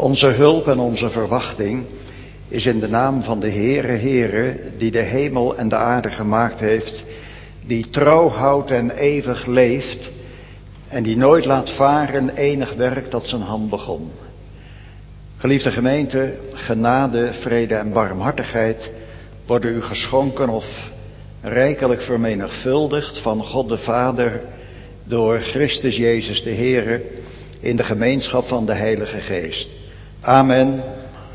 Onze hulp en onze verwachting is in de naam van de Heere, die de hemel en de aarde gemaakt heeft, die trouw houdt en eeuwig leeft en die nooit laat varen enig werk dat zijn hand begon. Geliefde gemeente, genade, vrede en barmhartigheid worden u geschonken of rijkelijk vermenigvuldigd van God de Vader door Christus Jezus de Heere in de gemeenschap van de Heilige Geest. Amen.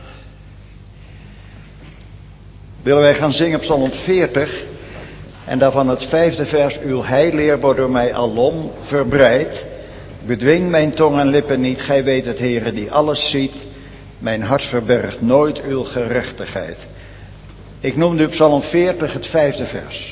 Willen wij gaan zingen Psalm 40 en daarvan het 5e vers. Uw heileer wordt door mij alom verbreid. Bedwing mijn tong en lippen niet, gij weet het Heere die alles ziet. Mijn hart verbergt nooit uw gerechtigheid. Ik noem nu Psalm 40 het 5e vers.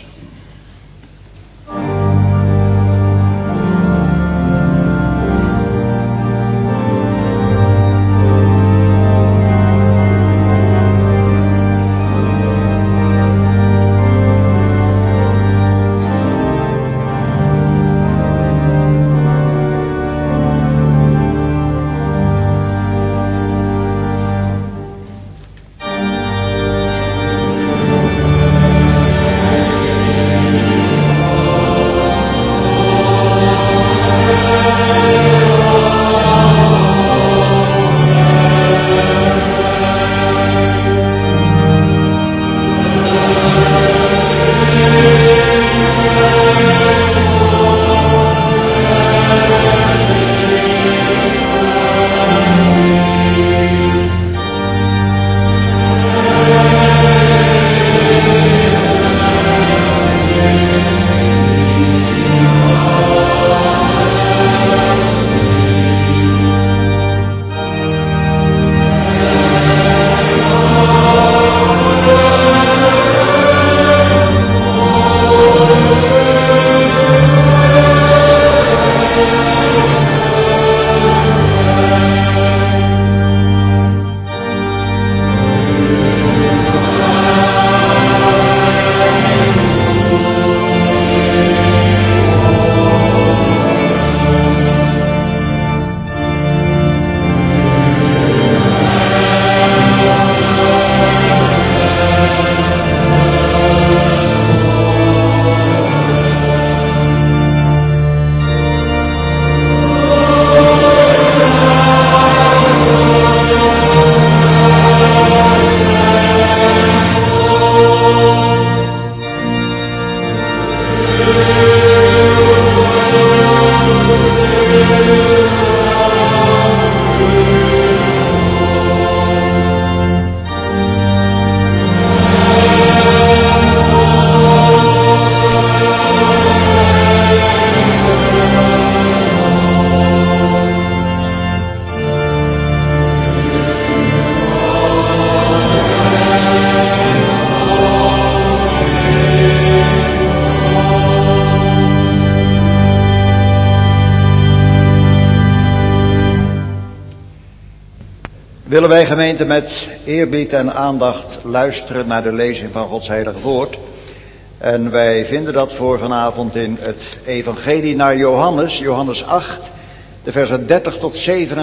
Willen wij gemeente met eerbied en aandacht luisteren naar de lezing van Gods heilig woord. En wij vinden dat voor vanavond in het evangelie naar Johannes, Johannes 8, de versen 30 tot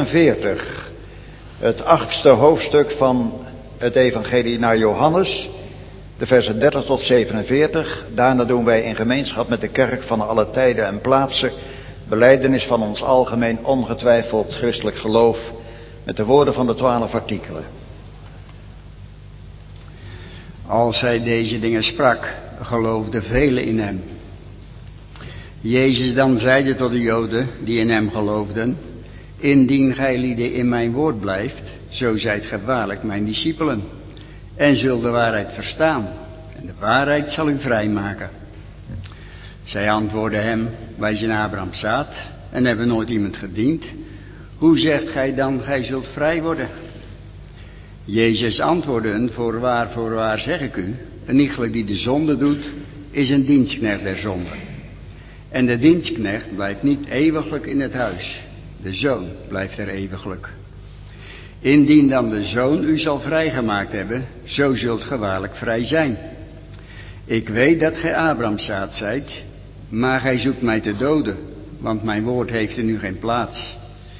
47. Het 8e hoofdstuk van het evangelie naar Johannes, de versen 30 tot 47. Daarna doen wij in gemeenschap met de kerk van alle tijden en plaatsen belijdenis van ons algemeen ongetwijfeld christelijk geloof met de woorden van de 12 artikelen. Als hij deze dingen sprak, geloofden velen in hem. Jezus dan zeide tot de Joden die in hem geloofden: indien gij lieden in mijn woord blijft, zo zijt gij waarlijk mijn discipelen, en zult de waarheid verstaan, en de waarheid zal u vrijmaken. Zij antwoordden hem: wij zijn Abrahams zaad en hebben nooit iemand gediend. Hoe zegt gij dan, gij zult vrij worden? Jezus antwoordde hen: voorwaar zeg ik u, een iegelijk die de zonde doet, is een dienstknecht der zonde. En de dienstknecht blijft niet eeuwiglijk in het huis, de zoon blijft er eeuwiglijk. Indien dan de zoon u zal vrijgemaakt hebben, zo zult ge waarlijk vrij zijn. Ik weet dat gij Abrahams zaad zijt, maar gij zoekt mij te doden, want mijn woord heeft in u geen plaats.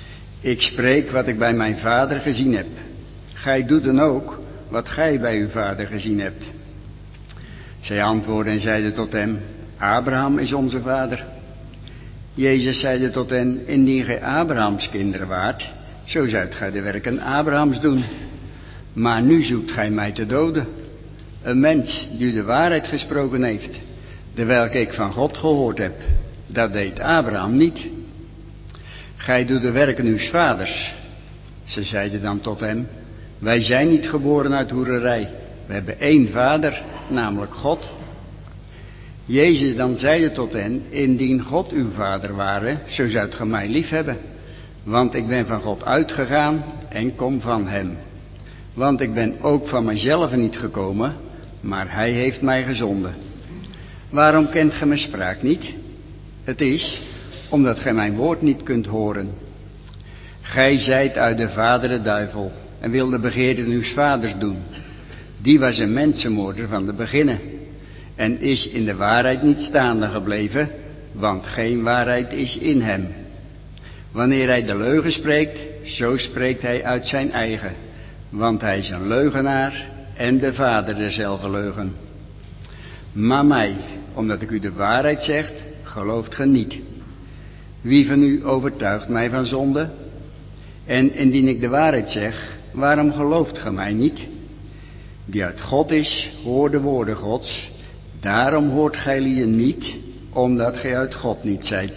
Ik spreek wat ik bij mijn vader gezien heb. Gij doet dan ook wat gij bij uw vader gezien hebt. Zij antwoordden en zeiden tot hem, Abraham is onze vader. Jezus zeide tot hen, indien gij Abrahams kinderen waart, zo zoudt gij de werken Abrahams doen. Maar nu zoekt gij mij te doden. Een mens die u de waarheid gesproken heeft, terwijl ik van God gehoord heb. Dat deed Abraham niet. Gij doet de werken uws vaders. Ze zeiden dan tot hem, wij zijn niet geboren uit hoererij. We hebben één vader, namelijk God. Jezus dan zeide tot hen, indien God uw vader ware, zo zoudt ge mij lief hebben. Want ik ben van God uitgegaan en kom van hem. Want ik ben ook van mijzelf niet gekomen, maar hij heeft mij gezonden. Waarom kent ge mijn spraak niet? Het is omdat gij mijn woord niet kunt horen. Gij zijt uit de vader de duivel en wilde begeerten uws vaders doen. Die was een mensenmoorder van de beginnen en is in de waarheid niet staande gebleven, want geen waarheid is in hem. Wanneer hij de leugen spreekt, zo spreekt hij uit zijn eigen, want hij is een leugenaar en de vader derzelfde leugen. Maar mij, omdat ik u de waarheid zeg, gelooft ge niet. Wie van u overtuigt mij van zonde? En indien ik de waarheid zeg, waarom gelooft ge mij niet? Die uit God is, hoort de woorden Gods. Daarom hoort gij lieden niet, omdat gij uit God niet zijt.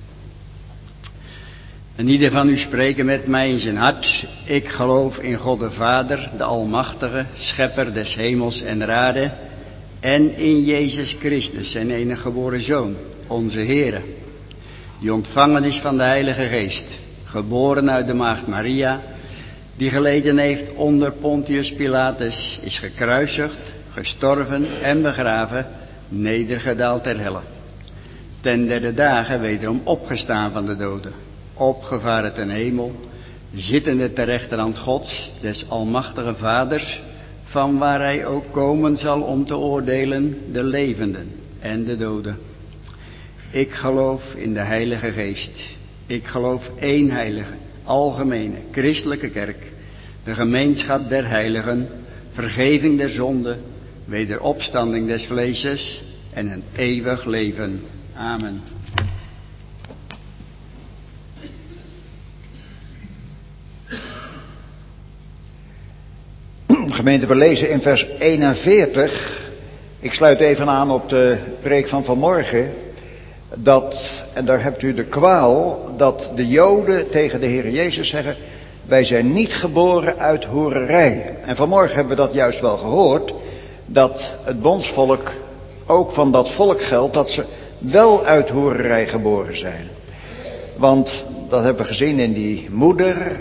En ieder van u spreken met mij in zijn hart. Ik geloof in God de Vader, de Almachtige, Schepper des hemels en der aarde. En in Jezus Christus, zijn enige geboren Zoon, onze Heere. Die ontvangen is van de Heilige Geest, geboren uit de maagd Maria, die geleden heeft onder Pontius Pilatus, is gekruisigd, gestorven en begraven, nedergedaald ter helle. Ten derde dagen wederom opgestaan van de doden, opgevaren ten hemel, zittende ter rechterhand Gods, des almachtige Vaders, van waar hij ook komen zal om te oordelen de levenden en de doden. Ik geloof in de Heilige Geest. Ik geloof één heilige, algemene, christelijke kerk, de gemeenschap der heiligen, vergeving der zonden, wederopstanding des vleeses en een eeuwig leven. Amen. Gemeente, we lezen in vers 41, ik sluit even aan op de preek van vanmorgen, dat, en daar hebt u de kwaal, dat de Joden tegen de Heer Jezus zeggen, wij zijn niet geboren uit hoererij. En vanmorgen hebben we dat juist wel gehoord, dat het bondsvolk ook van dat volk geldt, dat ze wel uit hoererij geboren zijn. Want dat hebben we gezien in die moeder.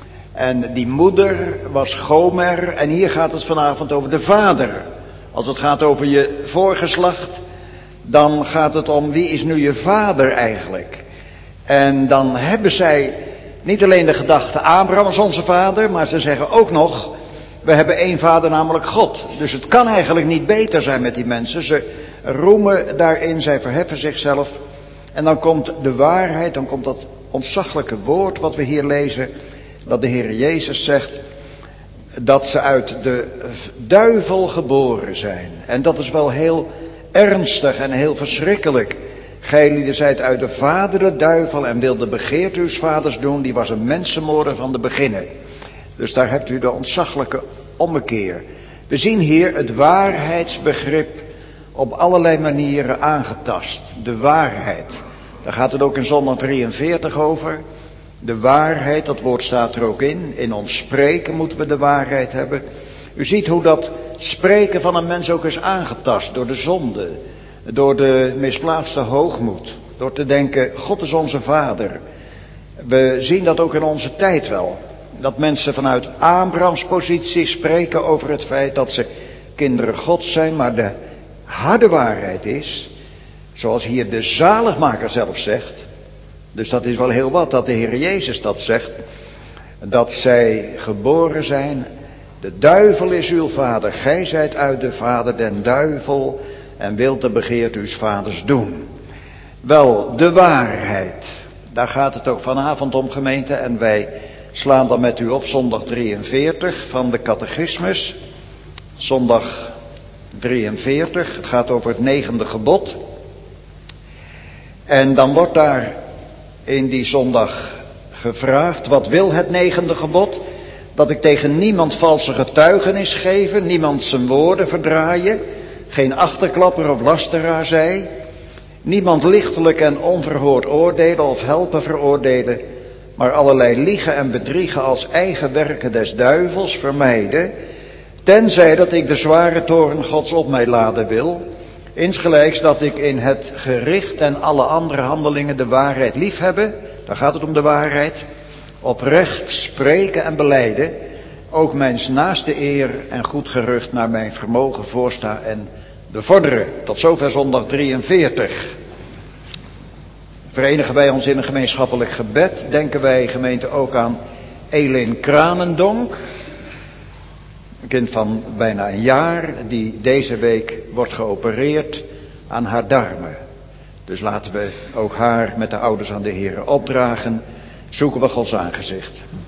En die moeder was Gomer. En hier gaat het vanavond over de vader. Als het gaat over je voorgeslacht, dan gaat het om wie is nu je vader eigenlijk. En dan hebben zij niet alleen de gedachte Abraham is onze vader, maar ze zeggen ook nog, we hebben één vader, namelijk God. Dus het kan eigenlijk niet beter zijn met die mensen. Ze roemen daarin, zij verheffen zichzelf. En dan komt de waarheid, dan komt dat ontzaglijke woord wat we hier lezen, dat de Heer Jezus zegt dat ze uit de duivel geboren zijn. En dat is wel heel ernstig en heel verschrikkelijk. Gij zijt uit de vader de duivel en wilde begeerte uws vaders doen, die was een mensenmoorder van de beginnen. Dus daar hebt u de ontzaglijke ommekeer. We zien hier het waarheidsbegrip op allerlei manieren aangetast. De waarheid. Daar gaat het ook in Zondag 43 over. De waarheid, dat woord staat er ook in. In ons spreken moeten we de waarheid hebben. U ziet hoe dat spreken van een mens ook is aangetast door de zonde. Door de misplaatste hoogmoed. Door te denken, God is onze vader. We zien dat ook in onze tijd wel. Dat mensen vanuit Abrahams positie spreken over het feit dat ze kinderen Gods zijn. Maar de harde waarheid is, zoals hier de zaligmaker zelf zegt. Dus dat is wel heel wat dat de Heer Jezus dat zegt. Dat zij geboren zijn. De duivel is uw vader. Gij zijt uit de vader den duivel. En wilt de begeerte uws vaders doen. Wel, de waarheid. Daar gaat het ook vanavond om, gemeente. En wij slaan dan met u op zondag 43 van de catechismus. Zondag 43, het gaat over het 9e gebod. En dan wordt daar in die zondag gevraagd, wat wil het 9e gebod? Dat ik tegen niemand valse getuigenis geven, niemand zijn woorden verdraaien, geen achterklapper of lasteraar zij, niemand lichtelijk en onverhoord oordelen of helpen veroordelen, maar allerlei liegen en bedriegen als eigen werken des duivels vermijden, tenzij dat ik de zware toorn Gods op mij laden wil, insgelijks dat ik in het gericht en alle andere handelingen de waarheid liefhebben, daar gaat het om de waarheid, oprecht spreken en belijden, ook mijns naaste eer en goed gerucht naar mijn vermogen voorsta en bevorderen. Tot zover zondag 43. Verenigen wij ons in een gemeenschappelijk gebed, denken wij gemeente ook aan Elin Kranendonk, een kind van bijna een jaar, die deze week wordt geopereerd aan haar darmen. Dus laten we ook haar met de ouders aan de Here opdragen, zoeken we Gods aangezicht.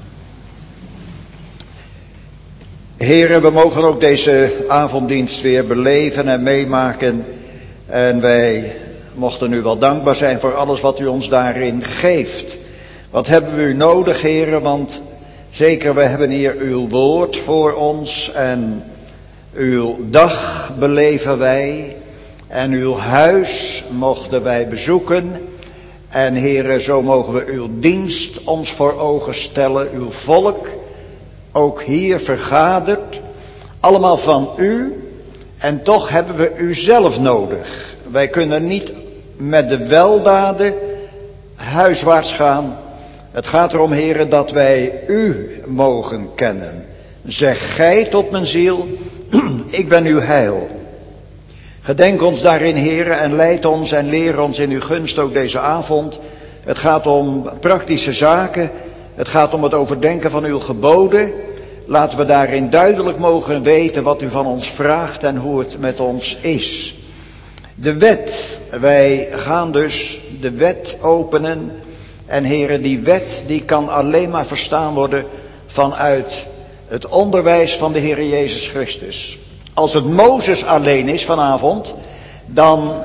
Heren, we mogen ook deze avonddienst weer beleven en meemaken. En wij mochten u wel dankbaar zijn voor alles wat u ons daarin geeft. Wat hebben we u nodig, heren, want zeker we hebben hier uw woord voor ons en uw dag beleven wij. En uw huis mochten wij bezoeken. En heren, zo mogen we uw dienst ons voor ogen stellen, uw volk, ook hier vergaderd, allemaal van u, en toch hebben we u zelf nodig. Wij kunnen niet met de weldaden huiswaarts gaan. Het gaat erom, heren, dat wij u mogen kennen. Zeg gij tot mijn ziel, ik ben uw heil. Gedenk ons daarin, heren, en leid ons en leer ons in uw gunst ook deze avond. Het gaat om praktische zaken. Het gaat om het overdenken van uw geboden. Laten we daarin duidelijk mogen weten wat u van ons vraagt en hoe het met ons is. De wet. Wij gaan dus de wet openen. En heren, die wet die kan alleen maar verstaan worden vanuit het onderwijs van de Heer Jezus Christus. Als het Mozes alleen is vanavond, dan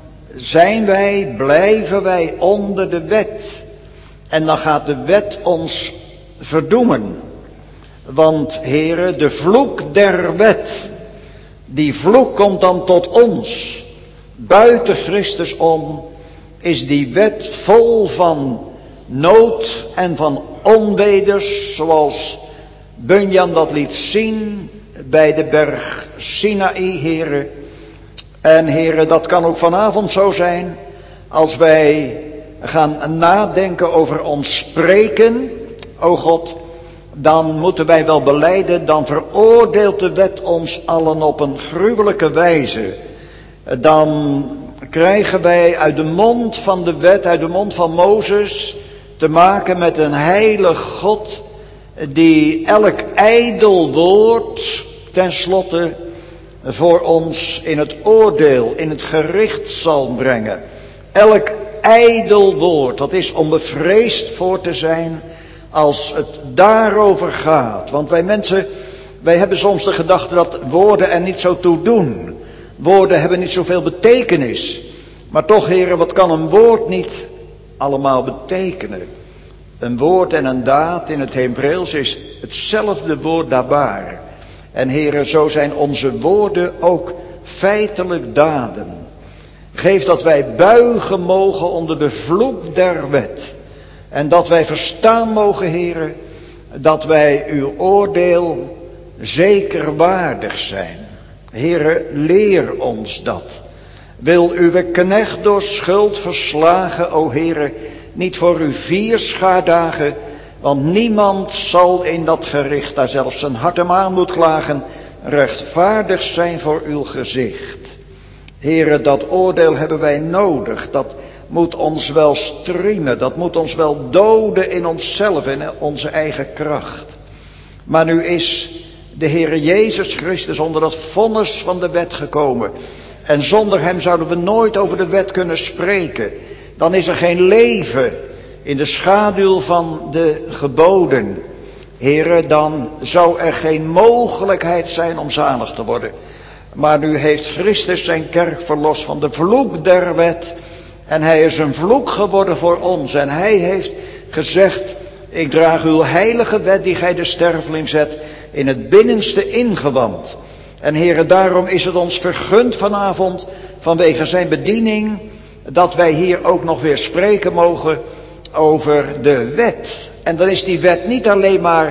blijven wij onder de wet. En dan gaat de wet ons verdoemen. Want, heren, de vloek der wet, die vloek komt dan tot ons. Buiten Christus om is die wet vol van nood en van onweders, zoals Bunyan dat liet zien bij de berg Sinaï, heren. En heren, dat kan ook vanavond zo zijn, als wij gaan nadenken over ons spreken, o God, dan moeten wij wel belijden, dan veroordeelt de wet ons allen op een gruwelijke wijze. Dan krijgen wij uit de mond van de wet, uit de mond van Mozes, te maken met een heilig God, die elk ijdel woord tenslotte voor ons in het oordeel, in het gericht zal brengen. Elk ijdel woord, dat is om bevreesd voor te zijn als het daarover gaat. Want wij mensen, wij hebben soms de gedachte dat woorden er niet zo toe doen. Woorden hebben niet zoveel betekenis. Maar toch, heren, wat kan een woord niet allemaal betekenen? Een woord en een daad in het Hebreeuws is hetzelfde woord dabar. En heren, zo zijn onze woorden ook feitelijk daden. Geef dat wij buigen mogen onder de vloek der wet. En dat wij verstaan mogen, heren, dat wij uw oordeel zeker waardig zijn. Heren, leer ons dat. Wil uw knecht door schuld verslagen, o heren, niet voor uw 4 schaardagen, want niemand zal in dat gericht, daar zelfs zijn hart hem aan moet klagen, rechtvaardig zijn voor uw gezicht. Heren, dat oordeel hebben wij nodig, dat moet ons wel striemen, dat moet ons wel doden in onszelf, in onze eigen kracht. Maar nu is de Heer Jezus Christus onder dat vonnis van de wet gekomen. En zonder hem zouden we nooit over de wet kunnen spreken. Dan is er geen leven in de schaduw van de geboden, Heere, dan zou er geen mogelijkheid zijn om zalig te worden. Maar nu heeft Christus zijn kerk verlost van de vloek der wet. En hij is een vloek geworden voor ons. En hij heeft gezegd, ik draag uw heilige wet die gij de sterveling zet in het binnenste ingewand. En Heere, daarom is het ons vergund vanavond, vanwege zijn bediening, dat wij hier ook nog weer spreken mogen over de wet. En dan is die wet niet alleen maar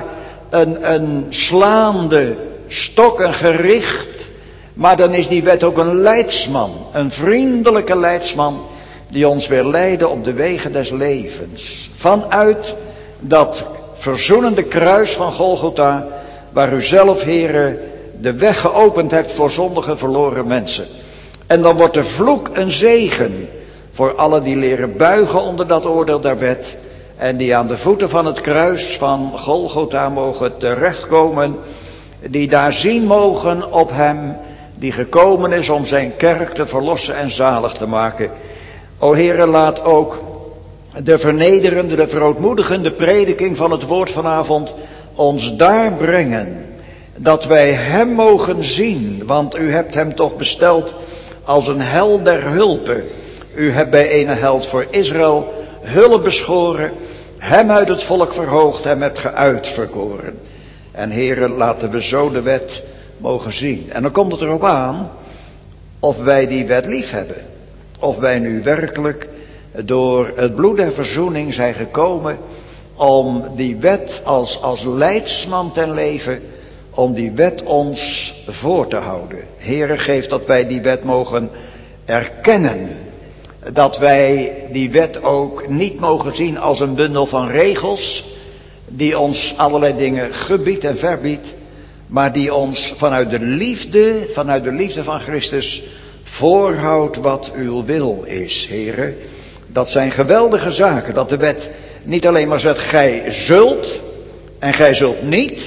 een slaande stok, een gericht, maar dan is die wet ook een leidsman, een vriendelijke leidsman, die ons weer leidde op de wegen des levens. Vanuit dat verzoenende kruis van Golgotha, waar u zelf, Heere, de weg geopend hebt voor zondige verloren mensen. En dan wordt de vloek een zegen voor allen die leren buigen onder dat oordeel der wet. En die aan de voeten van het kruis van Golgotha mogen terechtkomen. Die daar zien mogen op hem die gekomen is om zijn kerk te verlossen en zalig te maken. O Heere, laat ook de vernederende, de verootmoedigende prediking van het woord vanavond ons daar brengen. Dat wij hem mogen zien, want u hebt hem toch besteld als een held der hulpen. U hebt bij ene held voor Israël hulp beschoren, hem uit het volk verhoogd, hem hebt ge uitverkoren. En Heere, laten we zo de wet mogen zien. En dan komt het erop aan of wij die wet lief hebben. Of wij nu werkelijk door het bloed der verzoening zijn gekomen om die wet als leidsman ten leven, om die wet ons voor te houden. Heere, geef dat wij die wet mogen erkennen. Dat wij die wet ook niet mogen zien als een bundel van regels, die ons allerlei dingen gebiedt en verbiedt, maar die ons vanuit de liefde van Christus voorhoudt wat uw wil is, Heere. Dat zijn geweldige zaken, dat de wet niet alleen maar zegt, gij zult en gij zult niet,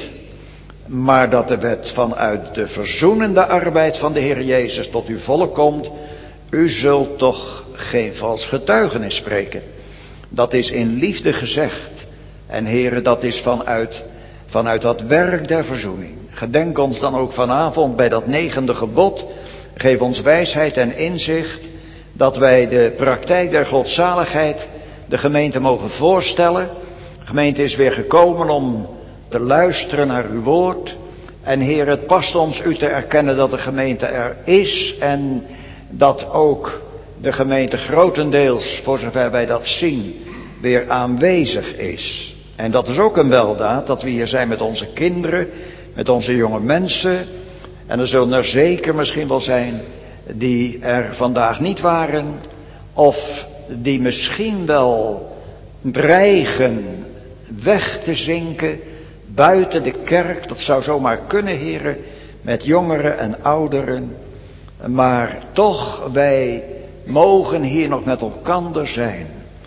maar dat de wet vanuit de verzoenende arbeid van de Heer Jezus tot uw volk komt. U zult toch geen vals getuigenis spreken. Dat is in liefde gezegd. En Heere, dat is vanuit dat werk der verzoening. Gedenk ons dan ook vanavond bij dat 9e gebod. Geef ons wijsheid en inzicht, dat wij de praktijk der godzaligheid de gemeente mogen voorstellen. De gemeente is weer gekomen om te luisteren naar uw woord. En Heer, het past ons u te erkennen dat de gemeente er is en dat ook de gemeente grotendeels, voor zover wij dat zien, weer aanwezig is. En dat is ook een weldaad, dat we hier zijn met onze kinderen, met onze jonge mensen. En er zullen er zeker misschien wel zijn die er vandaag niet waren, of die misschien wel dreigen weg te zinken buiten de kerk. Dat zou zomaar kunnen, heren, met jongeren en ouderen. Maar toch, wij mogen hier nog met elkander zijn.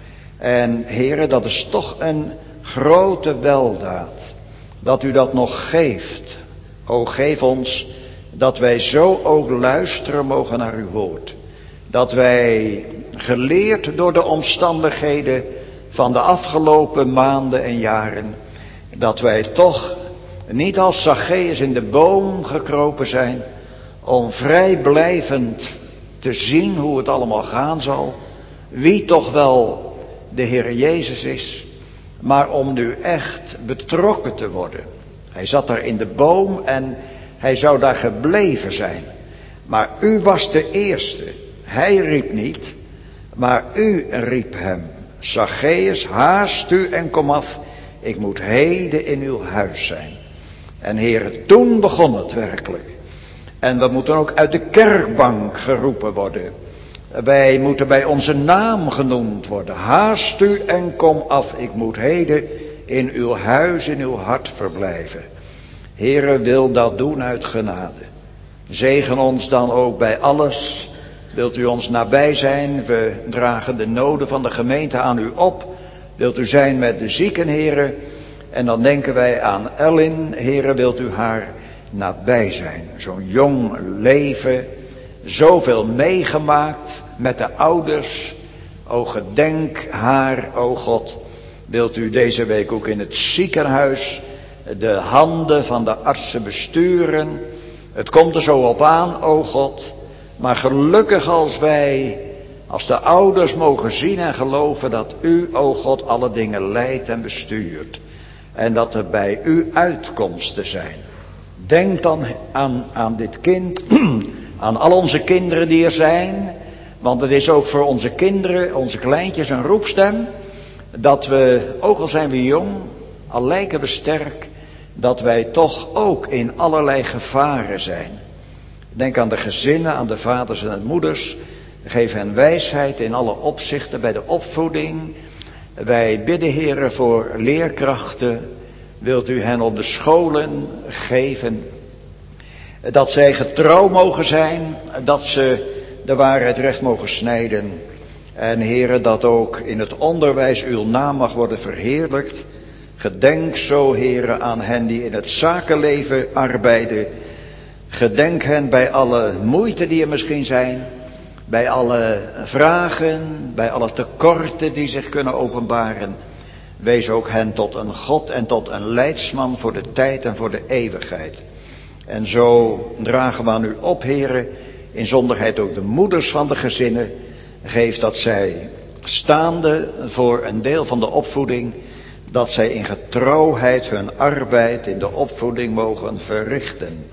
En heren, dat is toch een grote weldaad, dat u dat nog geeft. O, geef ons dat wij zo ook luisteren mogen naar uw woord. Dat wij, geleerd door de omstandigheden van de afgelopen maanden en jaren, dat wij toch niet als Zacchaeus in de boom gekropen zijn, om vrijblijvend te zien hoe het allemaal gaan zal, wie toch wel de Heer Jezus is, maar om nu echt betrokken te worden. Hij zat daar in de boom en hij zou daar gebleven zijn. Maar u was de eerste. Hij riep niet, maar u riep hem. Zacchaeus, haast u en kom af. Ik moet heden in uw huis zijn. En Heere, toen begon het werkelijk. En we moeten ook uit de kerkbank geroepen worden. Wij moeten bij onze naam genoemd worden. Haast u en kom af. Ik moet heden in uw huis, in uw hart verblijven. Heere, wil dat doen uit genade. Zegen ons dan ook bij alles. Wilt u ons nabij zijn? We dragen de noden van de gemeente aan u op. Wilt u zijn met de zieken, Heere? En dan denken wij aan Ellen. Heere, wilt u haar nabij zijn? Zo'n jong leven. Zoveel meegemaakt met de ouders. O, gedenk haar, o God. Wilt u deze week ook in het ziekenhuis de handen van de artsen besturen. Het komt er zo op aan, o God. Maar gelukkig als wij, als de ouders mogen zien en geloven dat u, o God, alle dingen leidt en bestuurt. En dat er bij u uitkomsten zijn. Denk dan aan dit kind, aan al onze kinderen die er zijn. Want het is ook voor onze kinderen, onze kleintjes een roepstem. Dat we, ook al zijn we jong, al lijken we sterk, dat wij toch ook in allerlei gevaren zijn. Denk aan de gezinnen, aan de vaders en de moeders. Geef hen wijsheid in alle opzichten bij de opvoeding. Wij bidden, Heere, voor leerkrachten. Wilt u hen op de scholen geven. Dat zij getrouw mogen zijn. Dat ze de waarheid recht mogen snijden. En Heere, dat ook in het onderwijs uw naam mag worden verheerlijkt. Gedenk zo, Heere, aan hen die in het zakenleven arbeiden. Gedenk hen bij alle moeite die er misschien zijn. Bij alle vragen, bij alle tekorten die zich kunnen openbaren. Wees ook hen tot een God en tot een leidsman voor de tijd en voor de eeuwigheid. En zo dragen we aan u op, Heere, in zonderheid ook de moeders van de gezinnen. Geef dat zij staande voor een deel van de opvoeding, dat zij in getrouwheid hun arbeid in de opvoeding mogen verrichten.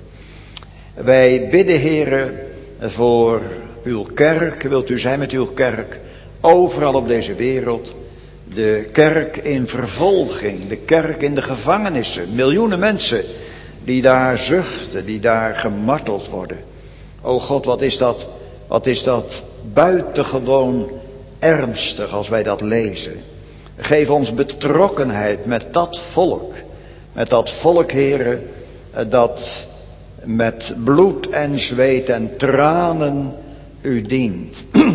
Wij bidden, Heere, voor uw kerk. Wilt u zijn met uw kerk overal op deze wereld. De kerk in vervolging, de kerk in de gevangenissen. Miljoenen mensen die daar zuchten, die daar gemarteld worden. O God, wat is dat buitengewoon ernstig als wij dat lezen. Geef ons betrokkenheid met dat volk, Heere, dat met bloed en zweet en tranen u dient.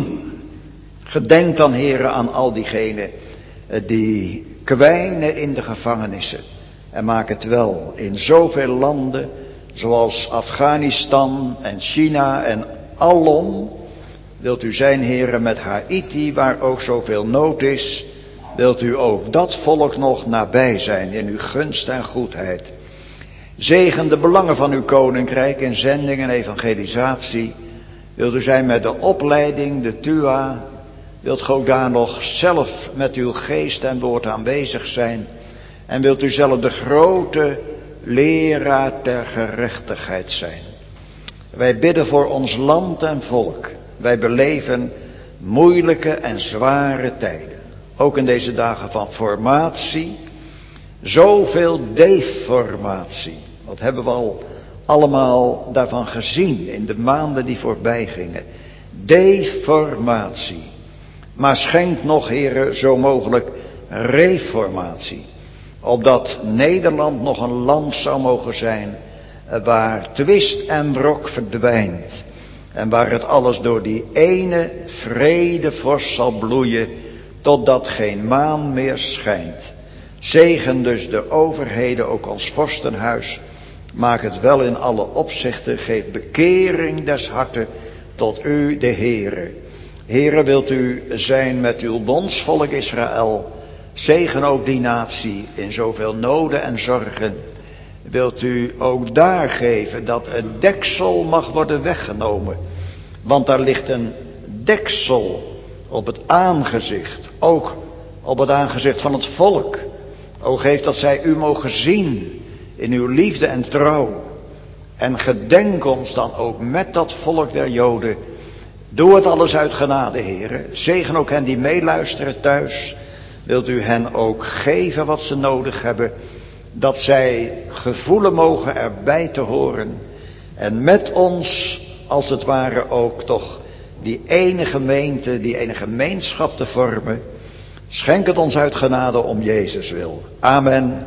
Gedenk dan, Heere, aan al diegenen die kwijnen in de gevangenissen. En maak het wel in zoveel landen, zoals Afghanistan en China en alom. Wilt u zijn, Heere, met Haiti, waar ook zoveel nood is. Wilt u ook dat volk nog nabij zijn in uw gunst en goedheid. Zegen de belangen van uw koninkrijk in zending en evangelisatie. Wilt u zijn met de opleiding, de TUA. Wilt u ook daar nog zelf met uw geest en woord aanwezig zijn. En wilt u zelf de grote leraar der gerechtigheid zijn. Wij bidden voor ons land en volk. Wij beleven moeilijke en zware tijden. Ook in deze dagen van formatie. Zoveel deformatie. Wat hebben we al allemaal daarvan gezien in de maanden die voorbij gingen. Deformatie. Maar schenk nog, Heere, zo mogelijk reformatie. Opdat Nederland nog een land zou mogen zijn waar twist en wrok verdwijnt. En waar het alles door die ene vredevorst zal bloeien, totdat geen maan meer schijnt. Zegen dus de overheden, ook ons vorstenhuis. Maak het wel in alle opzichten, geef bekering des harten tot u de Heere. Heere, wilt u zijn met uw bondsvolk Israël. Zegen ook die natie in zoveel noden en zorgen. Wilt u ook daar geven dat het deksel mag worden weggenomen. Want daar ligt een deksel op het aangezicht. Ook op het aangezicht van het volk. O geef dat zij u mogen zien in uw liefde en trouw. En gedenk ons dan ook met dat volk der Joden. Doe het alles uit genade, Heere. Zegen ook hen die meeluisteren thuis. Wilt u hen ook geven wat ze nodig hebben. Dat zij gevoelen mogen erbij te horen. En met ons, als het ware ook toch, die ene gemeente, die ene gemeenschap te vormen. Schenk het ons uit genade om Jezus wil. Amen.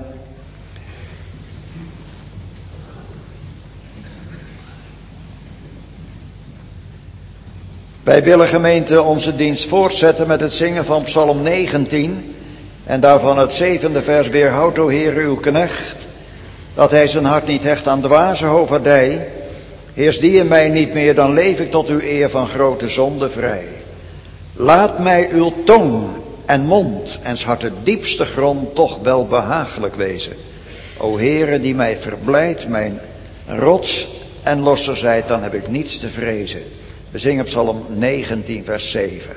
Wij willen, gemeente, onze dienst voortzetten met het zingen van Psalm 19. En daarvan het 7e vers. Weerhoud, o Heer, uw knecht, dat hij zijn hart niet hecht aan dwaze hoverdij. Heers die in mij niet meer, dan leef ik tot uw eer van grote zonde vrij. Laat mij uw tong en mond en 's harte diepste grond toch wel behagelijk wezen. O Heere, die mij verblijdt, mijn rots en losser zijt, dan heb ik niets te vrezen. We zingen Psalm 19 vers 7.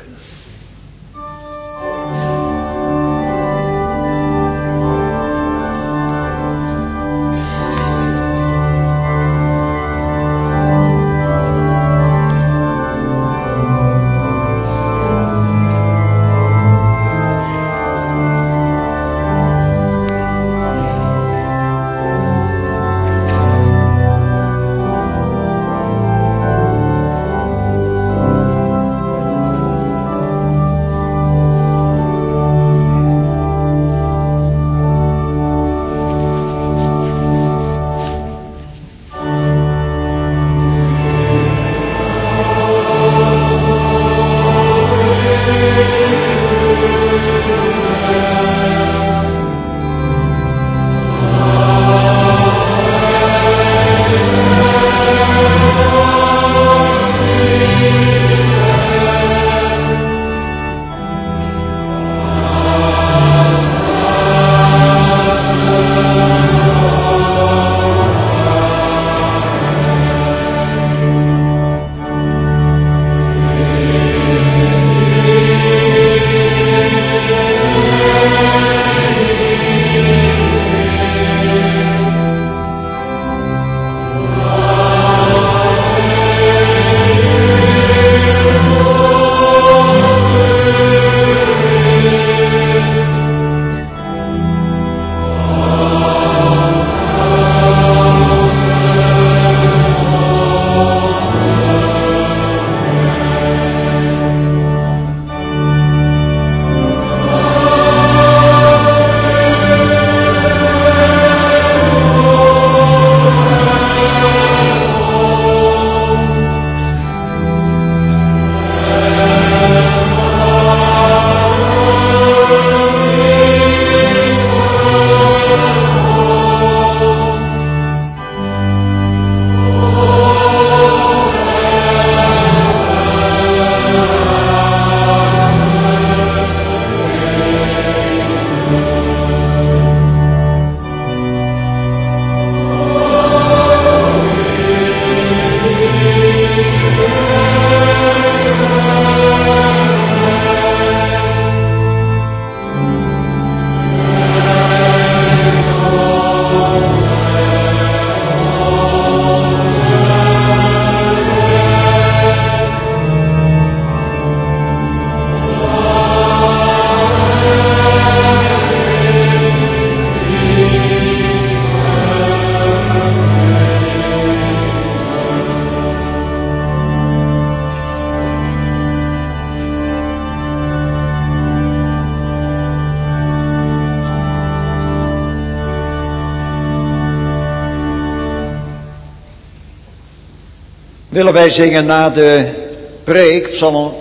Willen wij zingen na de preek, Psalm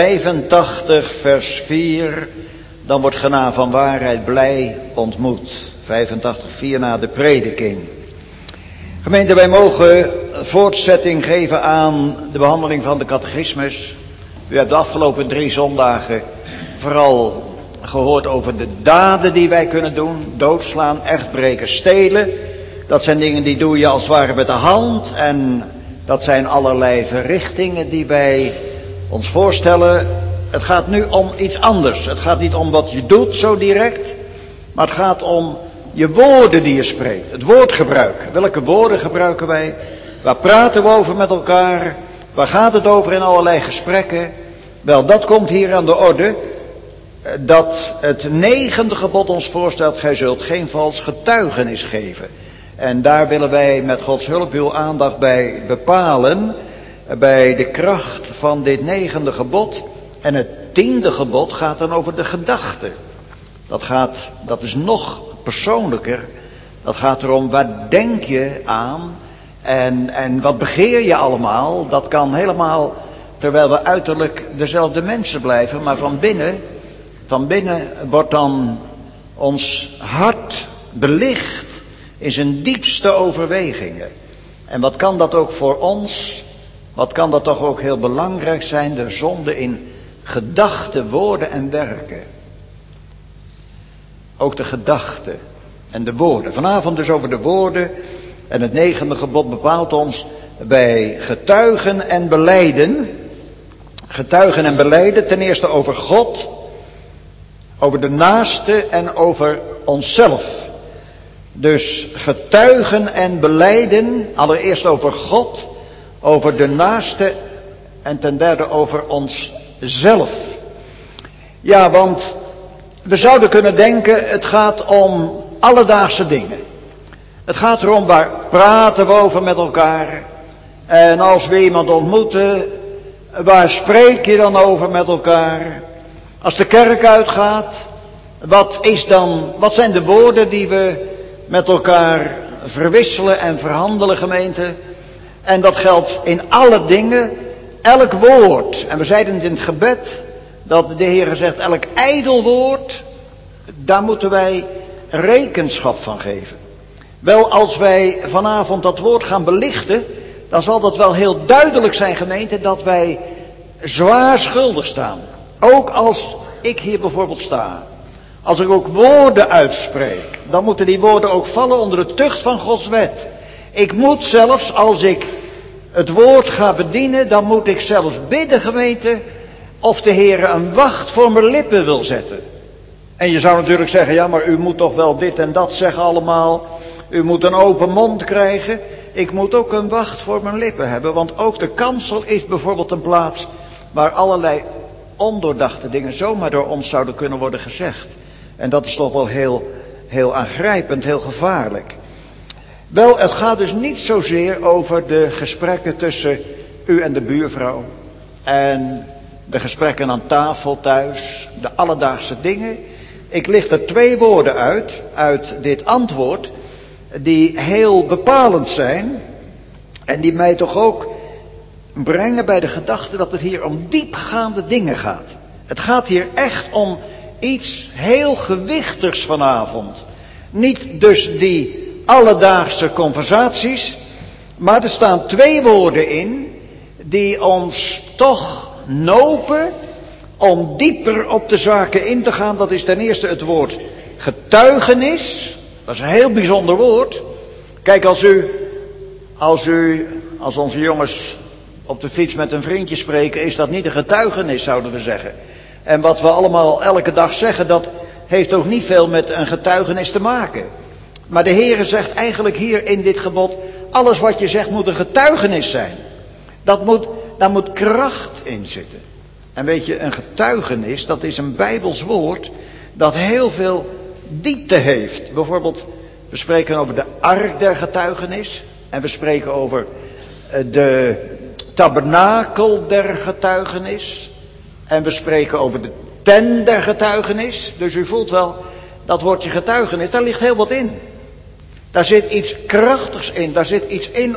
85 vers 4, dan wordt ge na van waarheid blij ontmoet. 85 4 na de prediking. Gemeente, wij mogen voortzetting geven aan de behandeling van de catechismus. U hebt de afgelopen 3 zondagen vooral gehoord over de daden die wij kunnen doen. Doodslaan, echtbreken, stelen. Dat zijn dingen die doe je als het ware met de hand. En dat zijn allerlei verrichtingen die wij ons voorstellen. Het gaat nu om iets anders. Het gaat niet om wat je doet zo direct. Maar het gaat om je woorden die je spreekt. Het woordgebruik. Welke woorden gebruiken wij? Waar praten we over met elkaar? Waar gaat het over in allerlei gesprekken? Wel, dat komt hier aan de orde. Dat het 9e gebod ons voorstelt. Gij zult geen vals getuigenis geven. En daar willen wij met Gods hulp uw aandacht bij bepalen. Bij de kracht van dit 9e gebod. En het 10e gebod gaat dan over de gedachte. Dat is nog persoonlijker. Dat gaat erom, wat denk je aan? En wat begeer je allemaal? Dat kan helemaal, terwijl we uiterlijk dezelfde mensen blijven. Maar van binnen wordt dan ons hart belicht in zijn diepste overwegingen. En wat kan dat ook voor ons? Wat kan dat toch ook heel belangrijk zijn? De zonde in gedachten, woorden en werken. ook de gedachten en de woorden. Vanavond dus over de woorden. En het 9e gebod bepaalt ons bij getuigen en belijden. Getuigen en belijden ten eerste over God, over de naaste en over onszelf. Dus getuigen en belijden, allereerst over God, over de naaste en ten derde over onszelf. Ja, want we zouden kunnen denken, het gaat om alledaagse dingen. Het gaat erom, waar praten we over met elkaar? En als we iemand ontmoeten, waar spreek je dan over met elkaar? Als de kerk uitgaat, wat zijn de woorden die we met elkaar verwisselen en verhandelen, gemeente? En dat geldt in alle dingen, elk woord. En we zeiden het in het gebed, dat de Heer zegt, elk ijdel woord, daar moeten wij rekenschap van geven. Wel, als wij vanavond dat woord gaan belichten, dan zal dat wel heel duidelijk zijn, gemeente, dat wij zwaar schuldig staan. Ook als ik hier bijvoorbeeld sta. Als ik ook woorden uitspreek, dan moeten die woorden ook vallen onder de tucht van Gods wet. Ik moet zelfs, als ik het woord ga bedienen, dan moet ik zelfs bidden, gemeente, of de Heer een wacht voor mijn lippen wil zetten. En je zou natuurlijk zeggen, ja, maar u moet toch wel dit en dat zeggen allemaal. U moet een open mond krijgen. Ik moet ook een wacht voor mijn lippen hebben, want ook de kansel is bijvoorbeeld een plaats waar allerlei ondoordachte dingen zomaar door ons zouden kunnen worden gezegd. En dat is toch wel heel aangrijpend, heel gevaarlijk. Wel, het gaat dus niet zozeer over de gesprekken tussen u en de buurvrouw. En de gesprekken aan tafel thuis, de alledaagse dingen. Ik licht er 2 woorden uit dit antwoord, die heel bepalend zijn. En die mij toch ook brengen bij de gedachte dat het hier om diepgaande dingen gaat. Het gaat hier echt om iets heel gewichtigs vanavond. Niet dus die alledaagse conversaties, maar er staan 2 woorden in die ons toch nopen om dieper op de zaken in te gaan. Dat is ten eerste het woord getuigenis. Dat is een heel bijzonder woord. Kijk, als onze jongens op de fiets met een vriendje spreken, is dat niet een getuigenis, zouden we zeggen. En wat we allemaal elke dag zeggen, dat heeft ook niet veel met een getuigenis te maken. Maar de Heere zegt eigenlijk hier in dit gebod, alles wat je zegt moet een getuigenis zijn. Daar moet kracht in zitten. En weet je, een getuigenis, dat is een Bijbels woord dat heel veel diepte heeft. Bijvoorbeeld, we spreken over de ark der getuigenis. En we spreken over de tabernakel der getuigenis. En we spreken over de tent der getuigenis. Dus u voelt wel, dat woordje getuigenis, daar ligt heel wat in. Daar zit iets krachtigs in. Daar zit iets in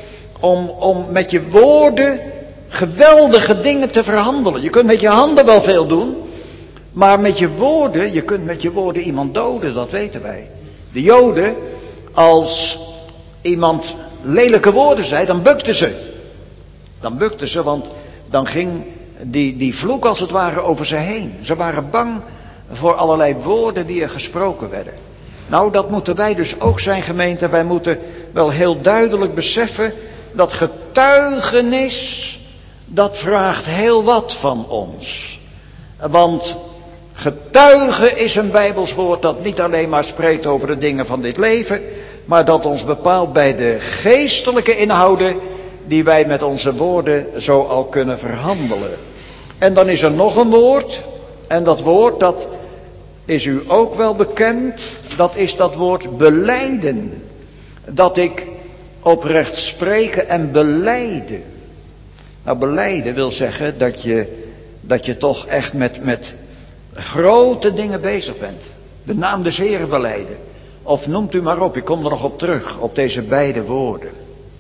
om met je woorden geweldige dingen te verhandelen. Je kunt met je handen wel veel doen. Maar met je woorden, je kunt met je woorden iemand doden, dat weten wij. De Joden, als iemand lelijke woorden zei, dan bukten ze. Dan bukten ze, want dan ging die vloek als het ware over ze heen. Ze waren bang voor allerlei woorden die er gesproken werden. Nou, dat moeten wij dus ook zijn, gemeente. Wij moeten wel heel duidelijk beseffen dat getuigenis, dat vraagt heel wat van ons. Want getuigen is een Bijbels woord dat niet alleen maar spreekt over de dingen van dit leven, maar dat ons bepaalt bij de geestelijke inhouden die wij met onze woorden zo al kunnen verhandelen. En dan is er nog een woord, en dat woord dat is u ook wel bekend, dat is dat woord belijden. Dat ik oprecht spreken en belijden. Nou, belijden wil zeggen dat je toch echt met grote dingen bezig bent. De naam des Heren belijden. Of noemt u maar op, ik kom er nog op terug, op deze beide woorden.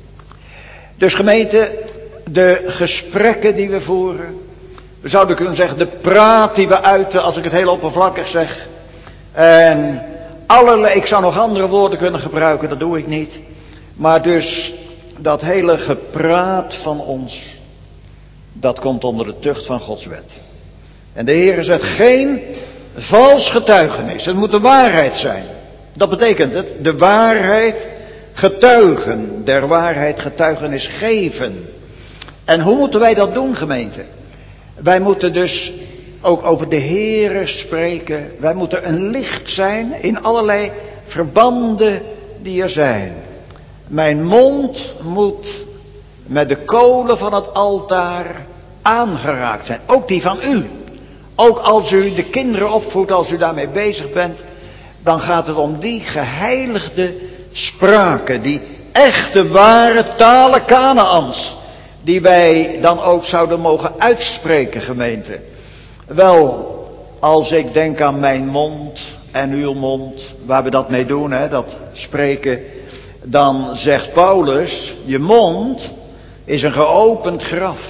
Dus gemeente, de gesprekken die we voeren. We zouden kunnen zeggen, de praat die we uiten, als ik het heel oppervlakkig zeg. En ik zou nog andere woorden kunnen gebruiken, dat doe ik niet. Maar dus, dat hele gepraat van ons, dat komt onder de tucht van Gods wet. En de Heere zegt, geen vals getuigenis. Het moet de waarheid zijn. Dat betekent het, de waarheid getuigen, der waarheid getuigenis geven. En hoe moeten wij dat doen, gemeente? Wij moeten dus ook over de Heere spreken. Wij moeten een licht zijn in allerlei verbanden die er zijn. Mijn mond moet met de kolen van het altaar aangeraakt zijn. Ook die van u. Ook als u de kinderen opvoedt, als u daarmee bezig bent, dan gaat het om die geheiligde sprake, die echte ware talen Kanaans, die wij dan ook zouden mogen uitspreken, gemeente. Wel, als ik denk aan mijn mond en uw mond, waar we dat mee doen, dat spreken, dan zegt Paulus, je mond is een geopend graf.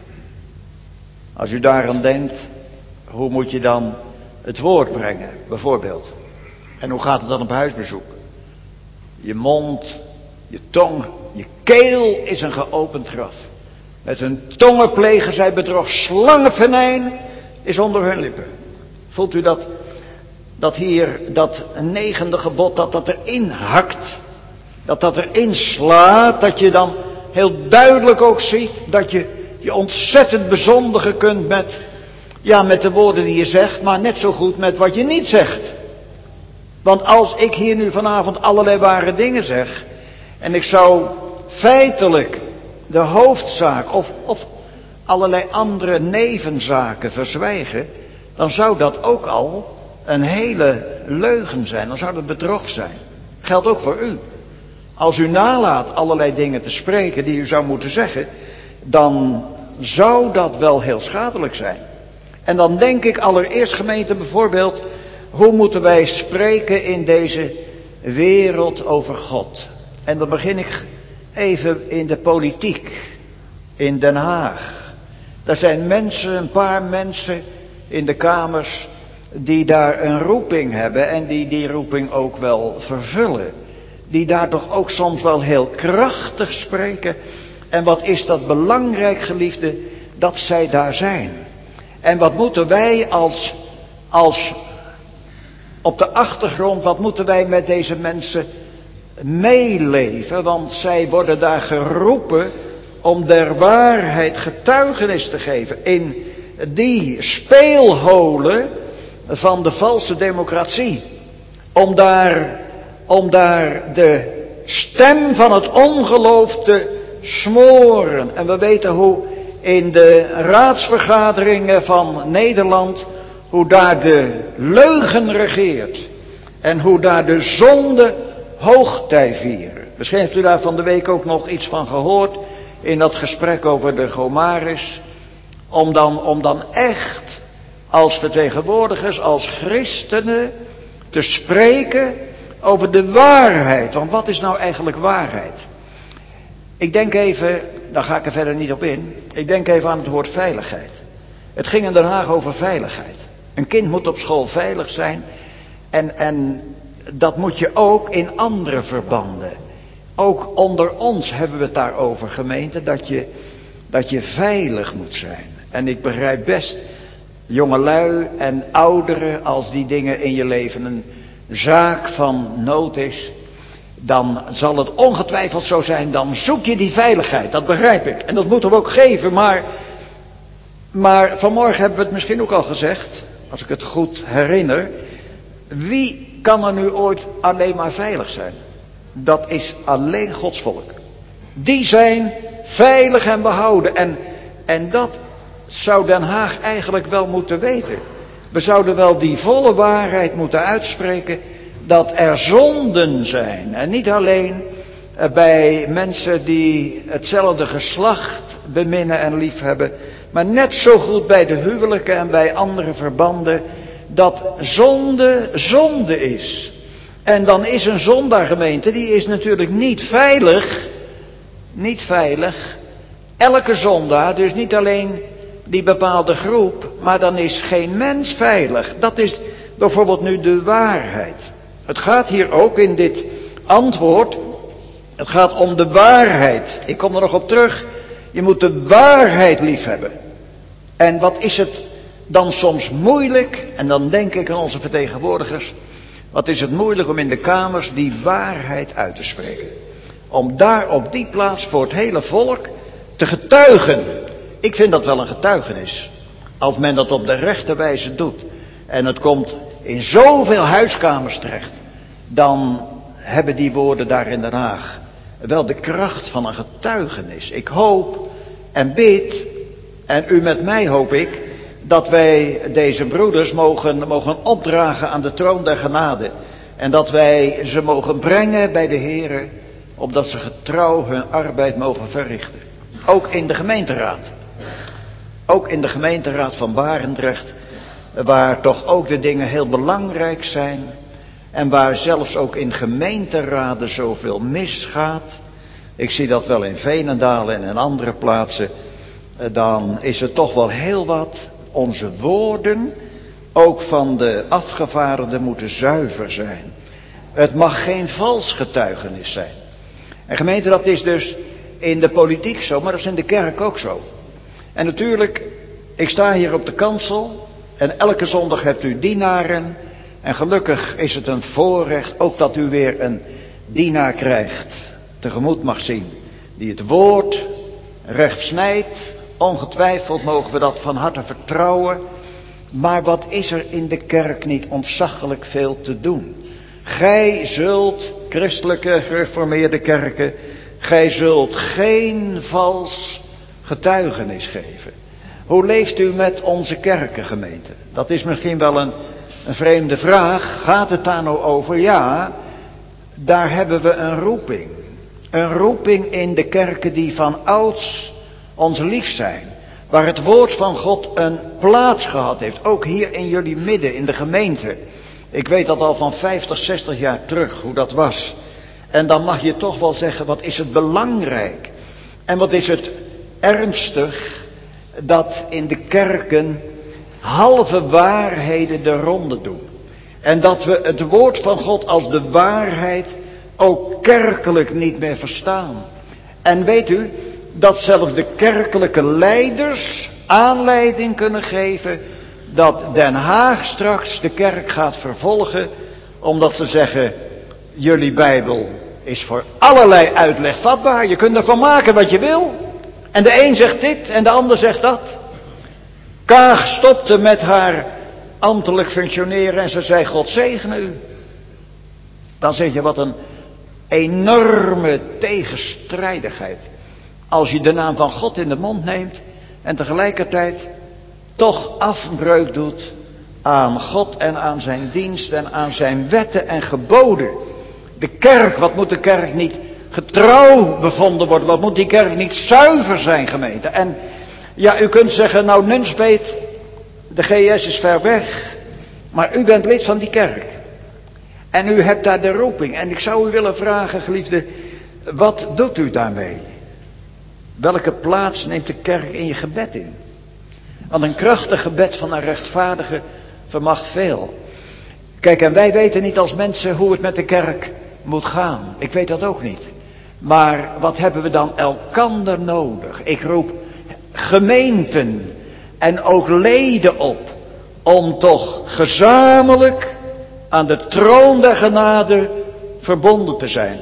Als u daaraan denkt, hoe moet je dan het woord brengen, bijvoorbeeld? En hoe gaat het dan op huisbezoek? Je mond, je tong, je keel is een geopend graf. Met hun tongen plegen zij bedrog, slangenvenijn is onder hun lippen. Voelt u dat hier, dat 9e gebod, dat erin hakt, dat erin slaat, dat je dan heel duidelijk ook ziet, dat je je ontzettend bezondigen kunt met de woorden die je zegt, maar net zo goed met wat je niet zegt. Want als ik hier nu vanavond allerlei ware dingen zeg, en ik zou feitelijk de hoofdzaak of allerlei andere nevenzaken verzwijgen, dan zou dat ook al een hele leugen zijn, dan zou dat bedrog zijn. Geldt ook voor u. Als u nalaat allerlei dingen te spreken die u zou moeten zeggen, dan zou dat wel heel schadelijk zijn. En dan denk ik allereerst, gemeente, bijvoorbeeld, hoe moeten wij spreken in deze wereld over God? En dan begin ik even in de politiek, in Den Haag. Er zijn mensen, een paar mensen in de kamers, die daar een roeping hebben en die roeping ook wel vervullen. Die daar toch ook soms wel heel krachtig spreken. En wat is dat belangrijk, geliefde, dat zij daar zijn. En wat moeten wij als op de achtergrond, wat moeten wij met deze mensen meeleven? Want zij worden daar geroepen om der waarheid getuigenis te geven. In die speelholen van de valse democratie. Om daar de stem van het ongeloof te smoren. En we weten hoe in de raadsvergaderingen van Nederland, hoe daar de leugen regeert. En hoe daar de zonde hoogtij vieren. Misschien hebt u daar van de week ook nog iets van gehoord in dat gesprek over de Gomaris. Om dan echt als vertegenwoordigers, als christenen te spreken over de waarheid. Want wat is nou eigenlijk waarheid? Ik denk even, daar ga ik er verder niet op in. Ik denk even aan het woord veiligheid. Het ging in Den Haag over veiligheid. Een kind moet op school veilig zijn. En dat moet je ook in andere verbanden. Ook onder ons hebben we het daarover, gemeente. Dat je veilig moet zijn. En ik begrijp best, jongelui en ouderen, als die dingen in je leven een zaak van nood is, dan zal het ongetwijfeld zo zijn, dan zoek je die veiligheid, dat begrijp ik. En dat moeten we ook geven, maar vanmorgen hebben we het misschien ook al gezegd, als ik het goed herinner, wie kan er nu ooit alleen maar veilig zijn? Dat is alleen Gods volk. Die zijn veilig en behouden en dat zou Den Haag eigenlijk wel moeten weten. We zouden wel die volle waarheid moeten uitspreken dat er zonden zijn. En niet alleen bij mensen die hetzelfde geslacht beminnen en liefhebben, maar net zo goed bij de huwelijken en bij andere verbanden, dat zonde is. En dan is een zondaar, gemeente, die is natuurlijk niet veilig. Niet veilig. Elke zondaar, dus niet alleen die bepaalde groep, maar dan is geen mens veilig. Dat is bijvoorbeeld nu de waarheid. Het gaat hier ook in dit antwoord, het gaat om de waarheid. Ik kom er nog op terug. Je moet de waarheid liefhebben. En wat is het dan soms moeilijk, en dan denk ik aan onze vertegenwoordigers, wat is het moeilijk om in de kamers die waarheid uit te spreken. Om daar op die plaats voor het hele volk te getuigen. Ik vind dat wel een getuigenis. Als men dat op de rechte wijze doet. En het komt in zoveel huiskamers terecht. Dan hebben die woorden daar in Den Haag wel de kracht van een getuigenis. Ik hoop en bid, en u met mij hoop ik, dat wij deze broeders mogen opdragen aan de troon der genade. En dat wij ze mogen brengen bij de Heere, opdat ze getrouw hun arbeid mogen verrichten. Ook in de gemeenteraad. Ook in de gemeenteraad van Barendrecht, waar toch ook de dingen heel belangrijk zijn. En waar zelfs ook in gemeenteraden zoveel misgaat. Ik zie dat wel in Veenendaal en in andere plaatsen. Dan is er toch wel heel wat. Onze woorden, ook van de afgevaardigden, moeten zuiver zijn. Het mag geen vals getuigenis zijn. En gemeente, dat is dus in de politiek zo, maar dat is in de kerk ook zo. En natuurlijk, ik sta hier op de kansel en elke zondag hebt u dienaren. En gelukkig is het een voorrecht ook dat u weer een dienaar krijgt, tegemoet mag zien, die het woord recht snijdt. Ongetwijfeld mogen we dat van harte vertrouwen. Maar wat is er in de kerk niet ontzaglijk veel te doen. Gij zult, christelijke gereformeerde kerken, gij zult geen vals getuigenis geven. Hoe leeft u met onze kerkengemeente? Dat is misschien wel een vreemde vraag. Gaat het daar nou over? Ja, daar hebben we een roeping. Een roeping in de kerken die van ouds ons lief zijn. Waar het woord van God een plaats gehad heeft. Ook hier in jullie midden, in de gemeente. Ik weet dat al van 50, 60 jaar terug, hoe dat was. En dan mag je toch wel zeggen, wat is het belangrijk. En wat is het ernstig. Dat in de kerken halve waarheden de ronde doen. En dat we het woord van God als de waarheid ook kerkelijk niet meer verstaan. En weet u, dat zelfs de kerkelijke leiders aanleiding kunnen geven dat Den Haag straks de kerk gaat vervolgen, omdat ze zeggen, jullie Bijbel is voor allerlei uitleg vatbaar, je kunt ervan maken wat je wil. En de een zegt dit en de ander zegt dat. Kaag stopte met haar ambtelijk functioneren en ze zei, God zegene u. Dan zeg je, wat een enorme tegenstrijdigheid. Als je de naam van God in de mond neemt en tegelijkertijd toch afbreuk doet aan God en aan zijn dienst en aan zijn wetten en geboden. De kerk, wat moet de kerk niet getrouw bevonden worden? Wat moet die kerk niet zuiver zijn, gemeente? En ja, u kunt zeggen, nou Nunspeet, de GS is ver weg, maar u bent lid van die kerk. En u hebt daar de roeping. En ik zou u willen vragen, geliefde, wat doet u daarmee? Welke plaats neemt de kerk in je gebed in? Want een krachtig gebed van een rechtvaardige vermag veel. Kijk, en wij weten niet als mensen hoe het met de kerk moet gaan. Ik weet dat ook niet. Maar wat hebben we dan elkander nodig? Ik roep gemeenten en ook leden op om toch gezamenlijk aan de troon der genade verbonden te zijn.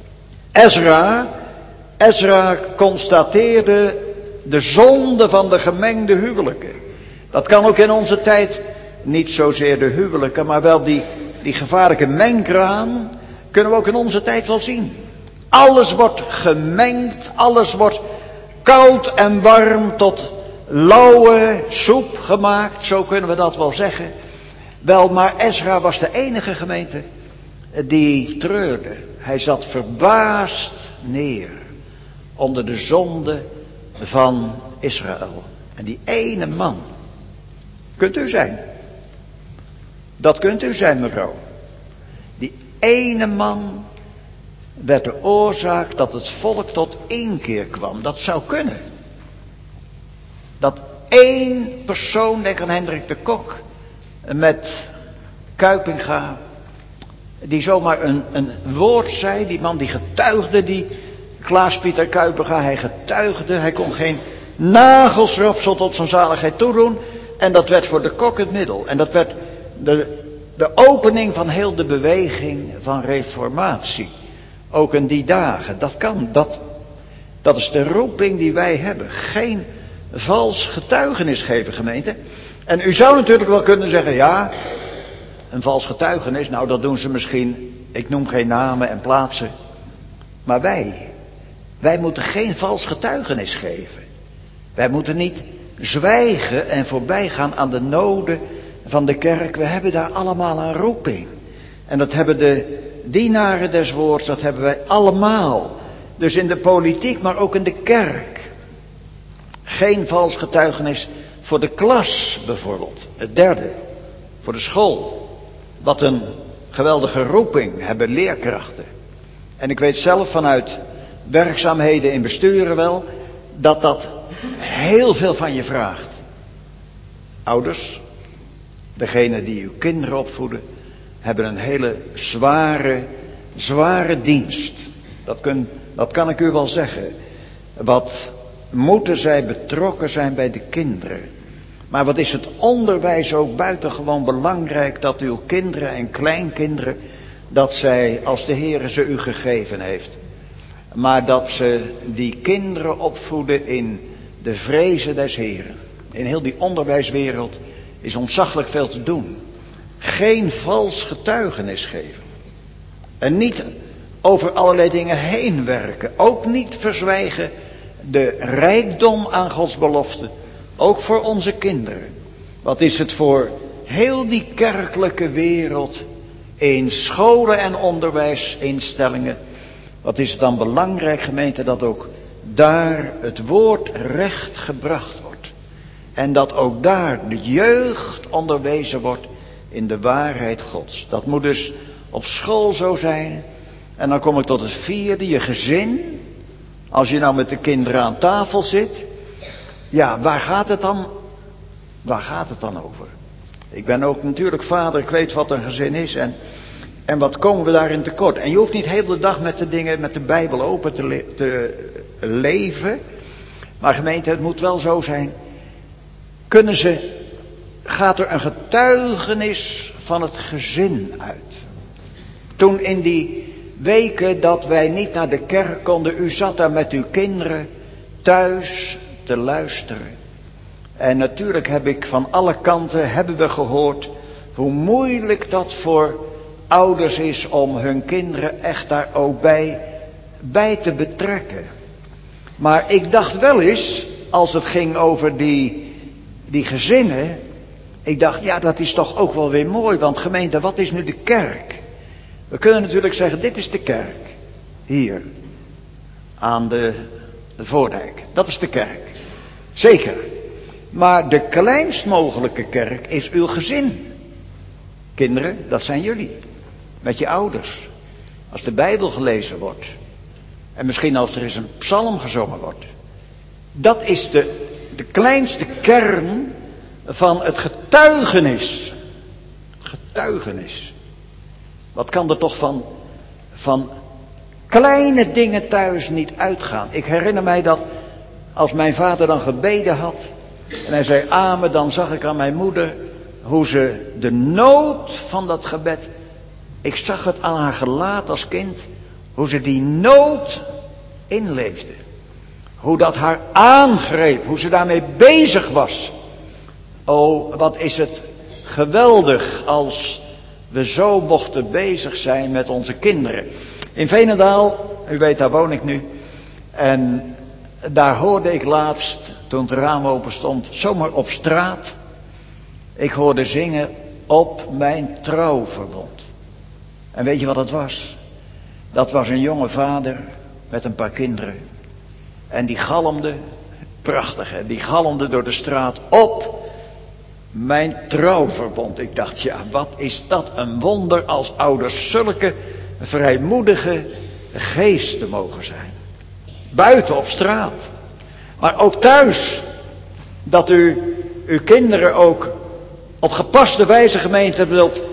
Ezra constateerde de zonde van de gemengde huwelijken. Dat kan ook in onze tijd, niet zozeer de huwelijken, maar wel die gevaarlijke mengkraan, kunnen we ook in onze tijd wel zien. Alles wordt gemengd, alles wordt koud en warm tot lauwe soep gemaakt, zo kunnen we dat wel zeggen. Wel, maar Ezra was de enige gemeente die treurde. Hij zat verbaasd neer onder de zonde van Israël. En die ene man, kunt u zijn. Dat kunt u zijn, mevrouw. Die ene man werd de oorzaak dat het volk tot inkeer kwam. Dat zou kunnen. Dat één persoon, denk aan Hendrik de Kok, met Kuipinga, die zomaar een woord zei, die man die getuigde, die Klaas-Pieter Kuipinga, hij getuigde, hij kon geen nagelschrafsel tot zijn zaligheid toedoen, En dat werd voor de kok het middel. En dat werd de opening van heel de beweging van reformatie. Ook in die dagen. Dat kan. Dat is de roeping die wij hebben. Geen vals getuigenis geven, gemeente. En u zou natuurlijk wel kunnen zeggen, ja, een vals getuigenis, nou dat doen ze misschien, ik noem geen namen en plaatsen. Maar wij moeten geen vals getuigenis geven. Wij moeten niet zwijgen en voorbij gaan aan de noden van de kerk. We hebben daar allemaal een roeping. En dat hebben de dienaren des woords, dat hebben wij allemaal. Dus in de politiek, maar ook in de kerk. Geen vals getuigenis voor de klas bijvoorbeeld. Het derde, voor de school. Wat een geweldige roeping hebben leerkrachten. En ik weet zelf vanuit werkzaamheden in besturen wel, dat heel veel van je vraagt. Ouders, degene die uw kinderen opvoeden, hebben een hele zware dienst. Dat kan ik u wel zeggen. Wat moeten zij betrokken zijn bij de kinderen. Maar wat is het onderwijs ook buitengewoon belangrijk dat uw kinderen en kleinkinderen, dat zij, als de Heere ze u gegeven heeft, maar dat ze die kinderen opvoeden in de vrezen des Heeren. In heel die onderwijswereld is ontzaglijk veel te doen. Geen vals getuigenis geven. En niet over allerlei dingen heen werken. Ook niet verzwijgen de rijkdom aan Gods belofte. Ook voor onze kinderen. Wat is het voor heel die kerkelijke wereld in scholen en onderwijsinstellingen. Wat is het dan belangrijk, gemeente, dat ook daar het woord recht gebracht wordt. En dat ook daar de jeugd onderwezen wordt in de waarheid Gods. Dat moet dus op school zo zijn. En dan kom ik tot het vierde, je gezin. Als je nou met de kinderen aan tafel zit. Ja, waar gaat het dan over? Ik ben ook natuurlijk vader, ik weet wat een gezin is. En wat komen we daarin tekort? En je hoeft niet heel de dag met de dingen, met de Bijbel open te leven. Maar gemeente, het moet wel zo zijn. Gaat er een getuigenis van het gezin uit? Toen in die weken dat wij niet naar de kerk konden, u zat daar met uw kinderen thuis te luisteren. En natuurlijk hebben we van alle kanten gehoord hoe moeilijk dat voor ouders is om hun kinderen echt daar ook bij te betrekken. Maar ik dacht wel eens, als het ging over die gezinnen, ik dacht, ja, dat is toch ook wel weer mooi, want gemeente, wat is nu de kerk? We kunnen natuurlijk zeggen, dit is de kerk. Hier, aan de Voordijk. Dat is de kerk. Zeker. Maar de kleinst mogelijke kerk is uw gezin. Kinderen, dat zijn jullie. Met je ouders. Als de Bijbel gelezen wordt. En misschien als er eens een psalm gezongen wordt. Dat is de kleinste kern van het getuigenis. Getuigenis. Wat kan er toch van kleine dingen thuis niet uitgaan? Ik herinner mij dat als mijn vader dan gebeden had en hij zei amen, dan zag ik aan mijn moeder hoe ze de nood van dat gebed, ik zag het aan haar gelaat als kind, hoe ze die nood inleefde. Hoe dat haar aangreep, hoe ze daarmee bezig was. Oh, wat is het geweldig als we zo mochten bezig zijn met onze kinderen. In Veenendaal, u weet, daar woon ik nu. En daar hoorde ik laatst, toen het raam open stond, zomaar op straat. Ik hoorde zingen op mijn trouwverbond. En weet je wat het was? Dat was een jonge vader met een paar kinderen. En die galmde, prachtig hè, die galmde door de straat op mijn trouwverbond. Ik dacht, ja, wat is dat een wonder als ouders zulke vrijmoedige geesten mogen zijn. Buiten op straat. Maar ook thuis. Dat u uw kinderen ook op gepaste wijze, gemeente,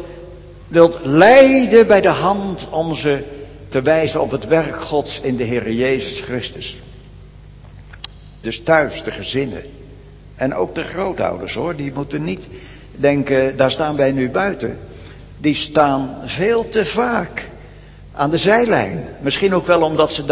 wilt leiden bij de hand om ze te wijzen op het werk Gods in de Heer Jezus Christus. Dus thuis de gezinnen. En ook de grootouders hoor, die moeten niet denken, daar staan wij nu buiten. Die staan veel te vaak aan de zijlijn. Misschien ook wel omdat ze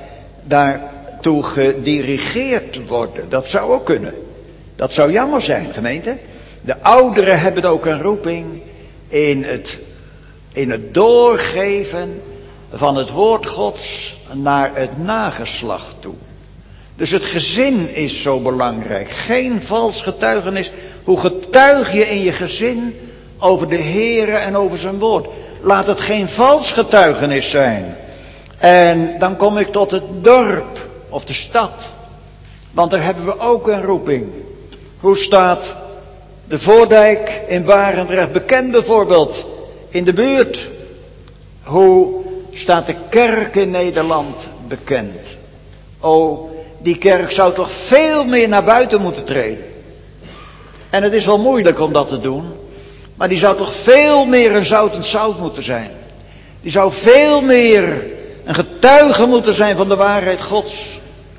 daartoe gedirigeerd worden. Dat zou ook kunnen. Dat zou jammer zijn, gemeente. De ouderen hebben ook een roeping in het doorgeven van het woord Gods naar het nageslacht toe. Dus het gezin is zo belangrijk. Geen vals getuigenis. Hoe getuig je in je gezin over de Heere en over zijn woord? Laat het geen vals getuigenis zijn. En dan kom ik tot het dorp of de stad. Want daar hebben we ook een roeping. Hoe staat de Voordijk in Barendrecht bekend bijvoorbeeld in de buurt? Hoe staat de kerk in Nederland bekend? Oh, die kerk zou toch veel meer naar buiten moeten treden. En het is wel moeilijk om dat te doen. Maar die zou toch veel meer een zoutend zout moeten zijn. Die zou veel meer een getuige moeten zijn van de waarheid Gods.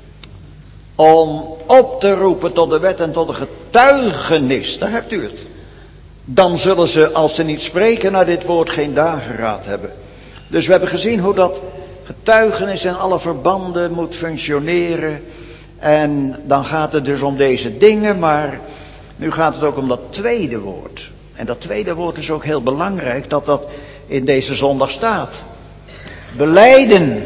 Om op te roepen tot de wet en tot de getuigenis. Daar hebt u het. Dan zullen ze, als ze niet spreken naar dit woord, geen dageraad hebben. Dus we hebben gezien hoe dat getuigenis in alle verbanden moet functioneren. En dan gaat het dus om deze dingen, maar nu gaat het ook om dat tweede woord. En dat tweede woord is ook heel belangrijk dat dat in deze zondag staat. Belijden,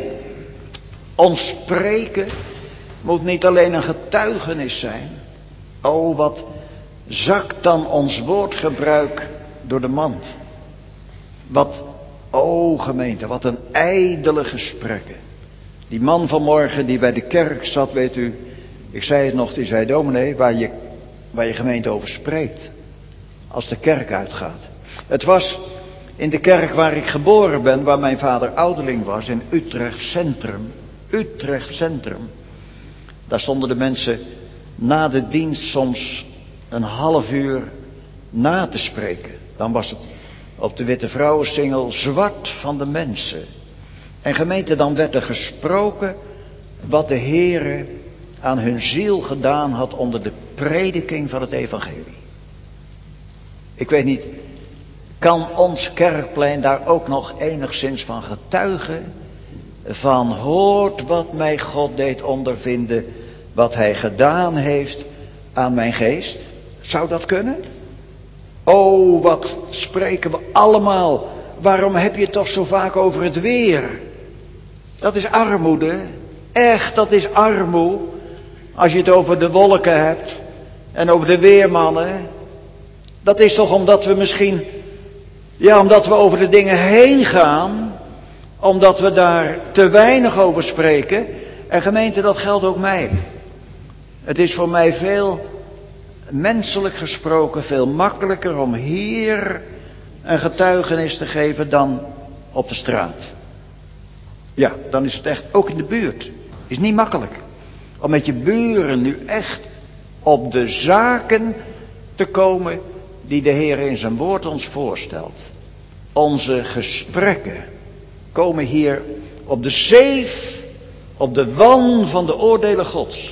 ons spreken, moet niet alleen een getuigenis zijn. Oh, wat zakt dan ons woordgebruik door de mand. Wat, oh gemeente, wat een ijdele gesprekken. Die man vanmorgen die bij de kerk zat, weet u, ik zei het nog, die zei, dominee, waar je gemeente over spreekt. Als de kerk uitgaat. Het was in de kerk waar ik geboren ben, waar mijn vader ouderling was, in Utrecht Centrum. Utrecht Centrum. Daar stonden de mensen na de dienst soms een half uur na te spreken. Dan was het op de Witte Vrouwensingel zwart van de mensen. En gemeente, dan werd er gesproken wat de Heere aan hun ziel gedaan had onder de prediking van het evangelie. Ik weet niet, kan ons kerkplein daar ook nog enigszins van getuigen? Van hoort wat mij God deed ondervinden, wat hij gedaan heeft aan mijn geest? Zou dat kunnen? Oh, wat spreken we allemaal. Waarom heb je het toch zo vaak over het weer? Dat is armoede. Echt, dat is armoede. Als je het over de wolken hebt en over de weermannen. Dat is toch omdat we misschien, omdat we over de dingen heen gaan. Omdat we daar te weinig over spreken. En gemeente, dat geldt ook mij. Het is voor mij veel, menselijk gesproken, veel makkelijker om hier een getuigenis te geven dan op de straat. Ja, dan is het echt, ook in de buurt, is niet makkelijk. Om met je buren nu echt op de zaken te komen die de Heer in zijn woord ons voorstelt. Onze gesprekken komen hier op de zeef, op de wan van de oordelen Gods.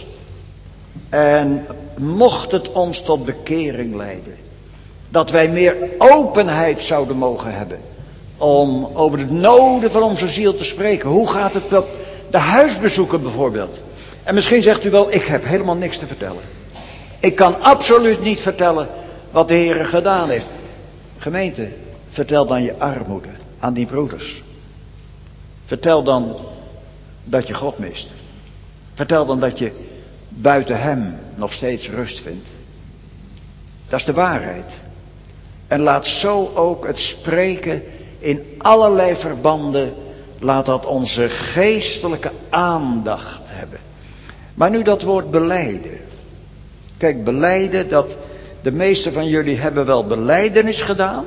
En mocht het ons tot bekering leiden, dat wij meer openheid zouden mogen hebben om over de noden van onze ziel te spreken. Hoe gaat het met de huisbezoeken bijvoorbeeld? En misschien zegt u wel, ik heb helemaal niks te vertellen. Ik kan absoluut niet vertellen wat de Heer gedaan heeft. Gemeente, vertel dan je armoede aan die broeders. Vertel dan dat je God mist. Vertel dan dat je buiten hem nog steeds rust vindt. Dat is de waarheid. En laat zo ook het spreken in allerlei verbanden, laat dat onze geestelijke aandacht hebben. Maar nu dat woord belijden. Kijk, belijden, dat de meesten van jullie hebben wel belijdenis gedaan.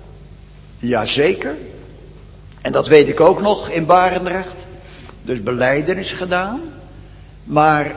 Jazeker. En dat weet ik ook nog in Barendrecht. Dus belijdenis gedaan. Maar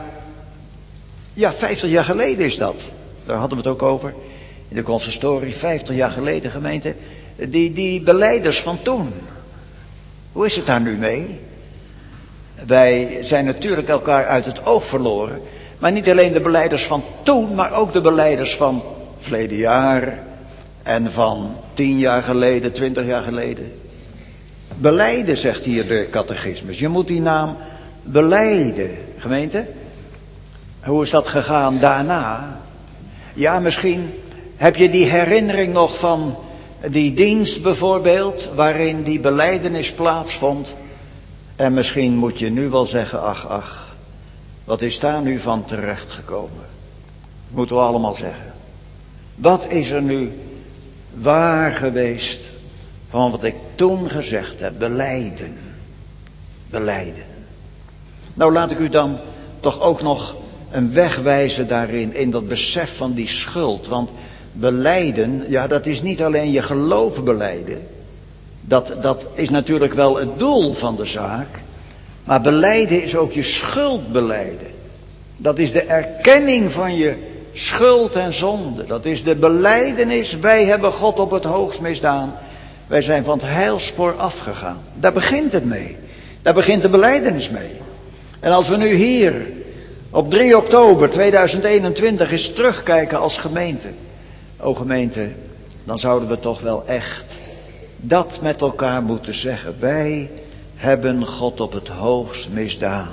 50 jaar geleden is dat. Daar hadden we het ook over in de consistorie. 50 jaar geleden, gemeente. Die belijders van toen. Hoe is het daar nu mee? Wij zijn natuurlijk elkaar uit het oog verloren. Maar niet alleen de belijders van toen, maar ook de belijders van verleden jaar en van 10 jaar geleden, 20 jaar geleden. Belijden, zegt hier de catechismus. Je moet die naam belijden, gemeente. Hoe is dat gegaan daarna? Ja, misschien heb je die herinnering nog van die dienst bijvoorbeeld, waarin die belijdenis plaatsvond. En misschien moet je nu wel zeggen, ach, wat is daar nu van terechtgekomen? Moeten we allemaal zeggen. Wat is er nu waar geweest van wat ik toen gezegd heb? Belijden. Belijden. Nou, laat ik u dan toch ook nog een weg wijzen daarin, in dat besef van die schuld. Want belijden, ja, dat is niet alleen je geloof belijden. Dat is natuurlijk wel het doel van de zaak. Maar belijden is ook je schuld belijden. Dat is de erkenning van je schuld en zonde. Dat is de belijdenis, wij hebben God op het hoogst misdaan. Wij zijn van het heilspoor afgegaan. Daar begint het mee. Daar begint de belijdenis mee. En als we nu hier op 3 oktober 2021 eens terugkijken als gemeente. O gemeente, dan zouden we toch wel echt dat met elkaar moeten zeggen. Wij hebben God op het hoogst misdaan.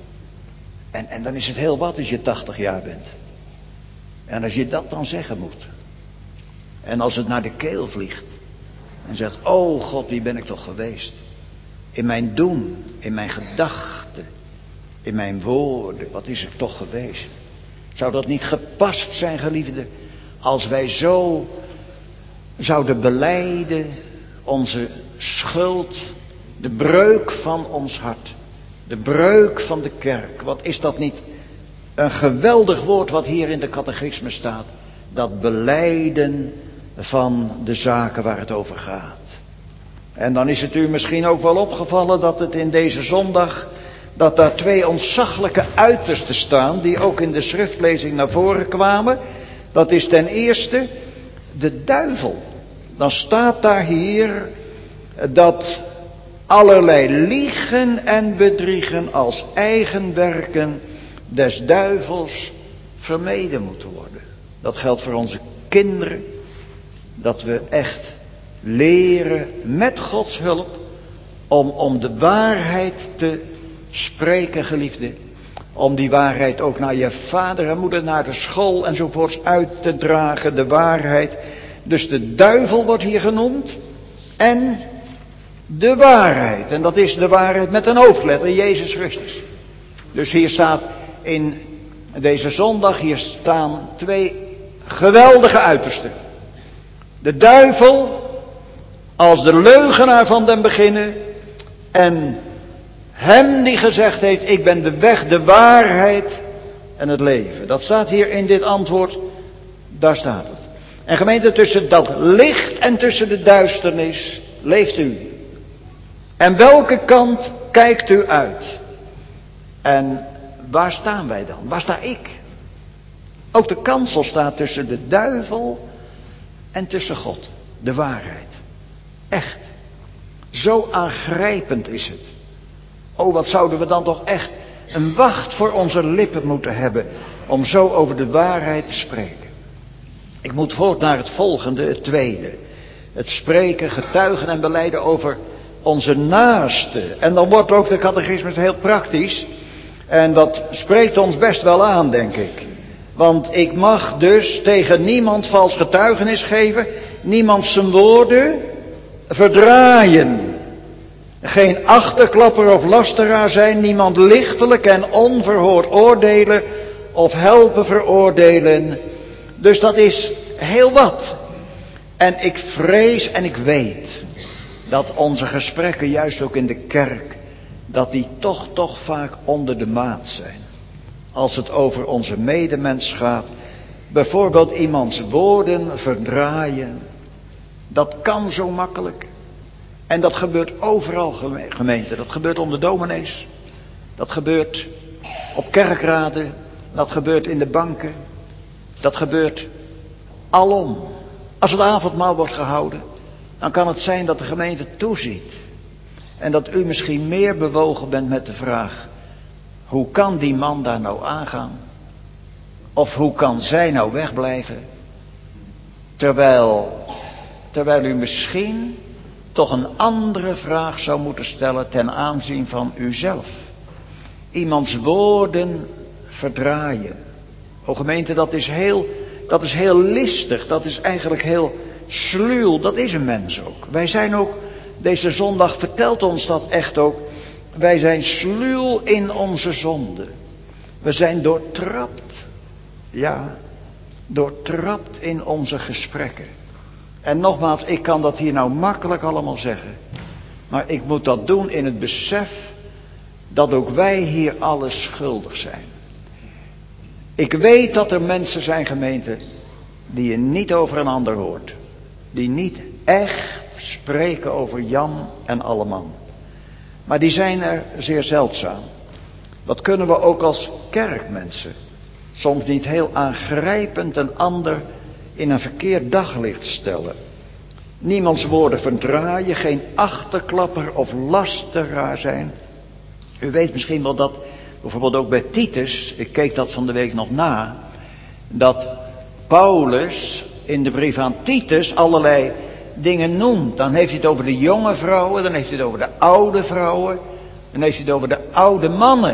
En dan is het heel wat als je 80 jaar bent. En als je dat dan zeggen moet. En als het naar de keel vliegt. En zegt, oh God, wie ben ik toch geweest. In mijn doen, in mijn gedachten, in mijn woorden. Wat is er toch geweest. Zou dat niet gepast zijn, geliefden. Als wij zo zouden belijden onze schuld. De breuk van ons hart. De breuk van de kerk. Wat is dat niet een geweldig woord wat hier in de catechisme staat. Dat belijden van de zaken waar het over gaat. En dan is het u misschien ook wel opgevallen dat het in deze zondag, dat daar 2 ontzaglijke uitersten staan, die ook in de schriftlezing naar voren kwamen. Dat is ten eerste de duivel. Dan staat daar hier dat allerlei liegen en bedriegen als eigen werken des duivels vermeden moeten worden. Dat geldt voor onze kinderen. Dat we echt leren met Gods hulp om de waarheid te spreken, geliefde. Om die waarheid ook naar je vader en moeder, naar de school enzovoorts uit te dragen, de waarheid. Dus de duivel wordt hier genoemd. En de waarheid. En dat is de waarheid met een hoofdletter, Jezus Christus. Dus hier staat in deze zondag, hier staan 2 geweldige uitersten. De duivel als de leugenaar van den beginnen. En hem die gezegd heeft, ik ben de weg, de waarheid en het leven. Dat staat hier in dit antwoord, daar staat het. En gemeente, tussen dat licht en tussen de duisternis leeft u. En welke kant kijkt u uit? En waar staan wij dan? Waar sta ik? Ook de kansel staat tussen de duivel en tussen God. De waarheid. Echt. Zo aangrijpend is het. Oh, wat zouden we dan toch echt een wacht voor onze lippen moeten hebben om zo over de waarheid te spreken. Ik moet voort naar het volgende, het tweede. Het spreken, getuigen en belijden over onze naaste. En dan wordt ook de catechismus heel praktisch. En dat spreekt ons best wel aan, denk ik. Want ik mag dus tegen niemand vals getuigenis geven. Niemand zijn woorden verdraaien. Geen achterklapper of lasteraar zijn. Niemand lichtelijk en onverhoord oordelen of helpen veroordelen. Dus dat is heel wat. En ik vrees en ik weet dat onze gesprekken, juist ook in de kerk, dat die toch vaak onder de maat zijn. Als het over onze medemens gaat. Bijvoorbeeld iemands woorden verdraaien. Dat kan zo makkelijk. En dat gebeurt overal, gemeente. Dat gebeurt onder dominees. Dat gebeurt op kerkraden. Dat gebeurt in de banken. Dat gebeurt alom. Als het avondmaal wordt gehouden, dan kan het zijn dat de gemeente toeziet. En dat u misschien meer bewogen bent met de vraag: hoe kan die man daar nou aangaan? Of hoe kan zij nou wegblijven? Terwijl u misschien toch een andere vraag zou moeten stellen ten aanzien van uzelf. Iemands woorden verdraaien. O gemeente, dat is heel listig. Dat is eigenlijk heel sluw. Dat is een mens ook. Wij zijn ook, deze zondag vertelt ons dat echt ook. Wij zijn sluw in onze zonde. We zijn doortrapt. Ja, doortrapt in onze gesprekken. En nogmaals, ik kan dat hier nou makkelijk allemaal zeggen. Maar ik moet dat doen in het besef dat ook wij hier alles schuldig zijn. Ik weet dat er mensen zijn, gemeente, die je niet over een ander hoort. Die niet echt spreken over Jan en alleman. Maar die zijn er zeer zeldzaam. Wat kunnen we ook als kerkmensen soms niet heel aangrijpend een ander in een verkeerd daglicht stellen. Niemands woorden verdraaien, geen achterklapper of lasteraar zijn. U weet misschien wel dat bijvoorbeeld ook bij Titus, ik keek dat van de week nog na, dat Paulus in de brief aan Titus allerlei dingen noemt. Dan heeft hij het over de jonge vrouwen, dan heeft hij het over de oude vrouwen, dan heeft hij het over de oude mannen.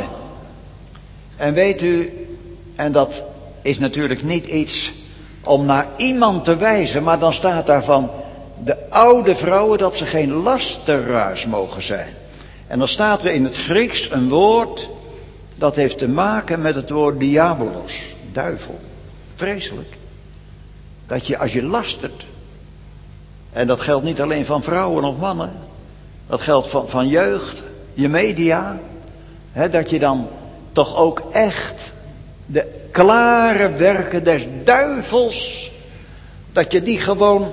En weet u, en dat is natuurlijk niet iets om naar iemand te wijzen, maar dan staat daar van de oude vrouwen dat ze geen lasteraars mogen zijn. En dan staat er in het Grieks een woord dat heeft te maken met het woord diabolos, duivel. Vreselijk. Dat je als je lastert, en dat geldt niet alleen van vrouwen of mannen, dat geldt van jeugd, je media, dat je dan toch ook echt de klare werken des duivels, dat je die gewoon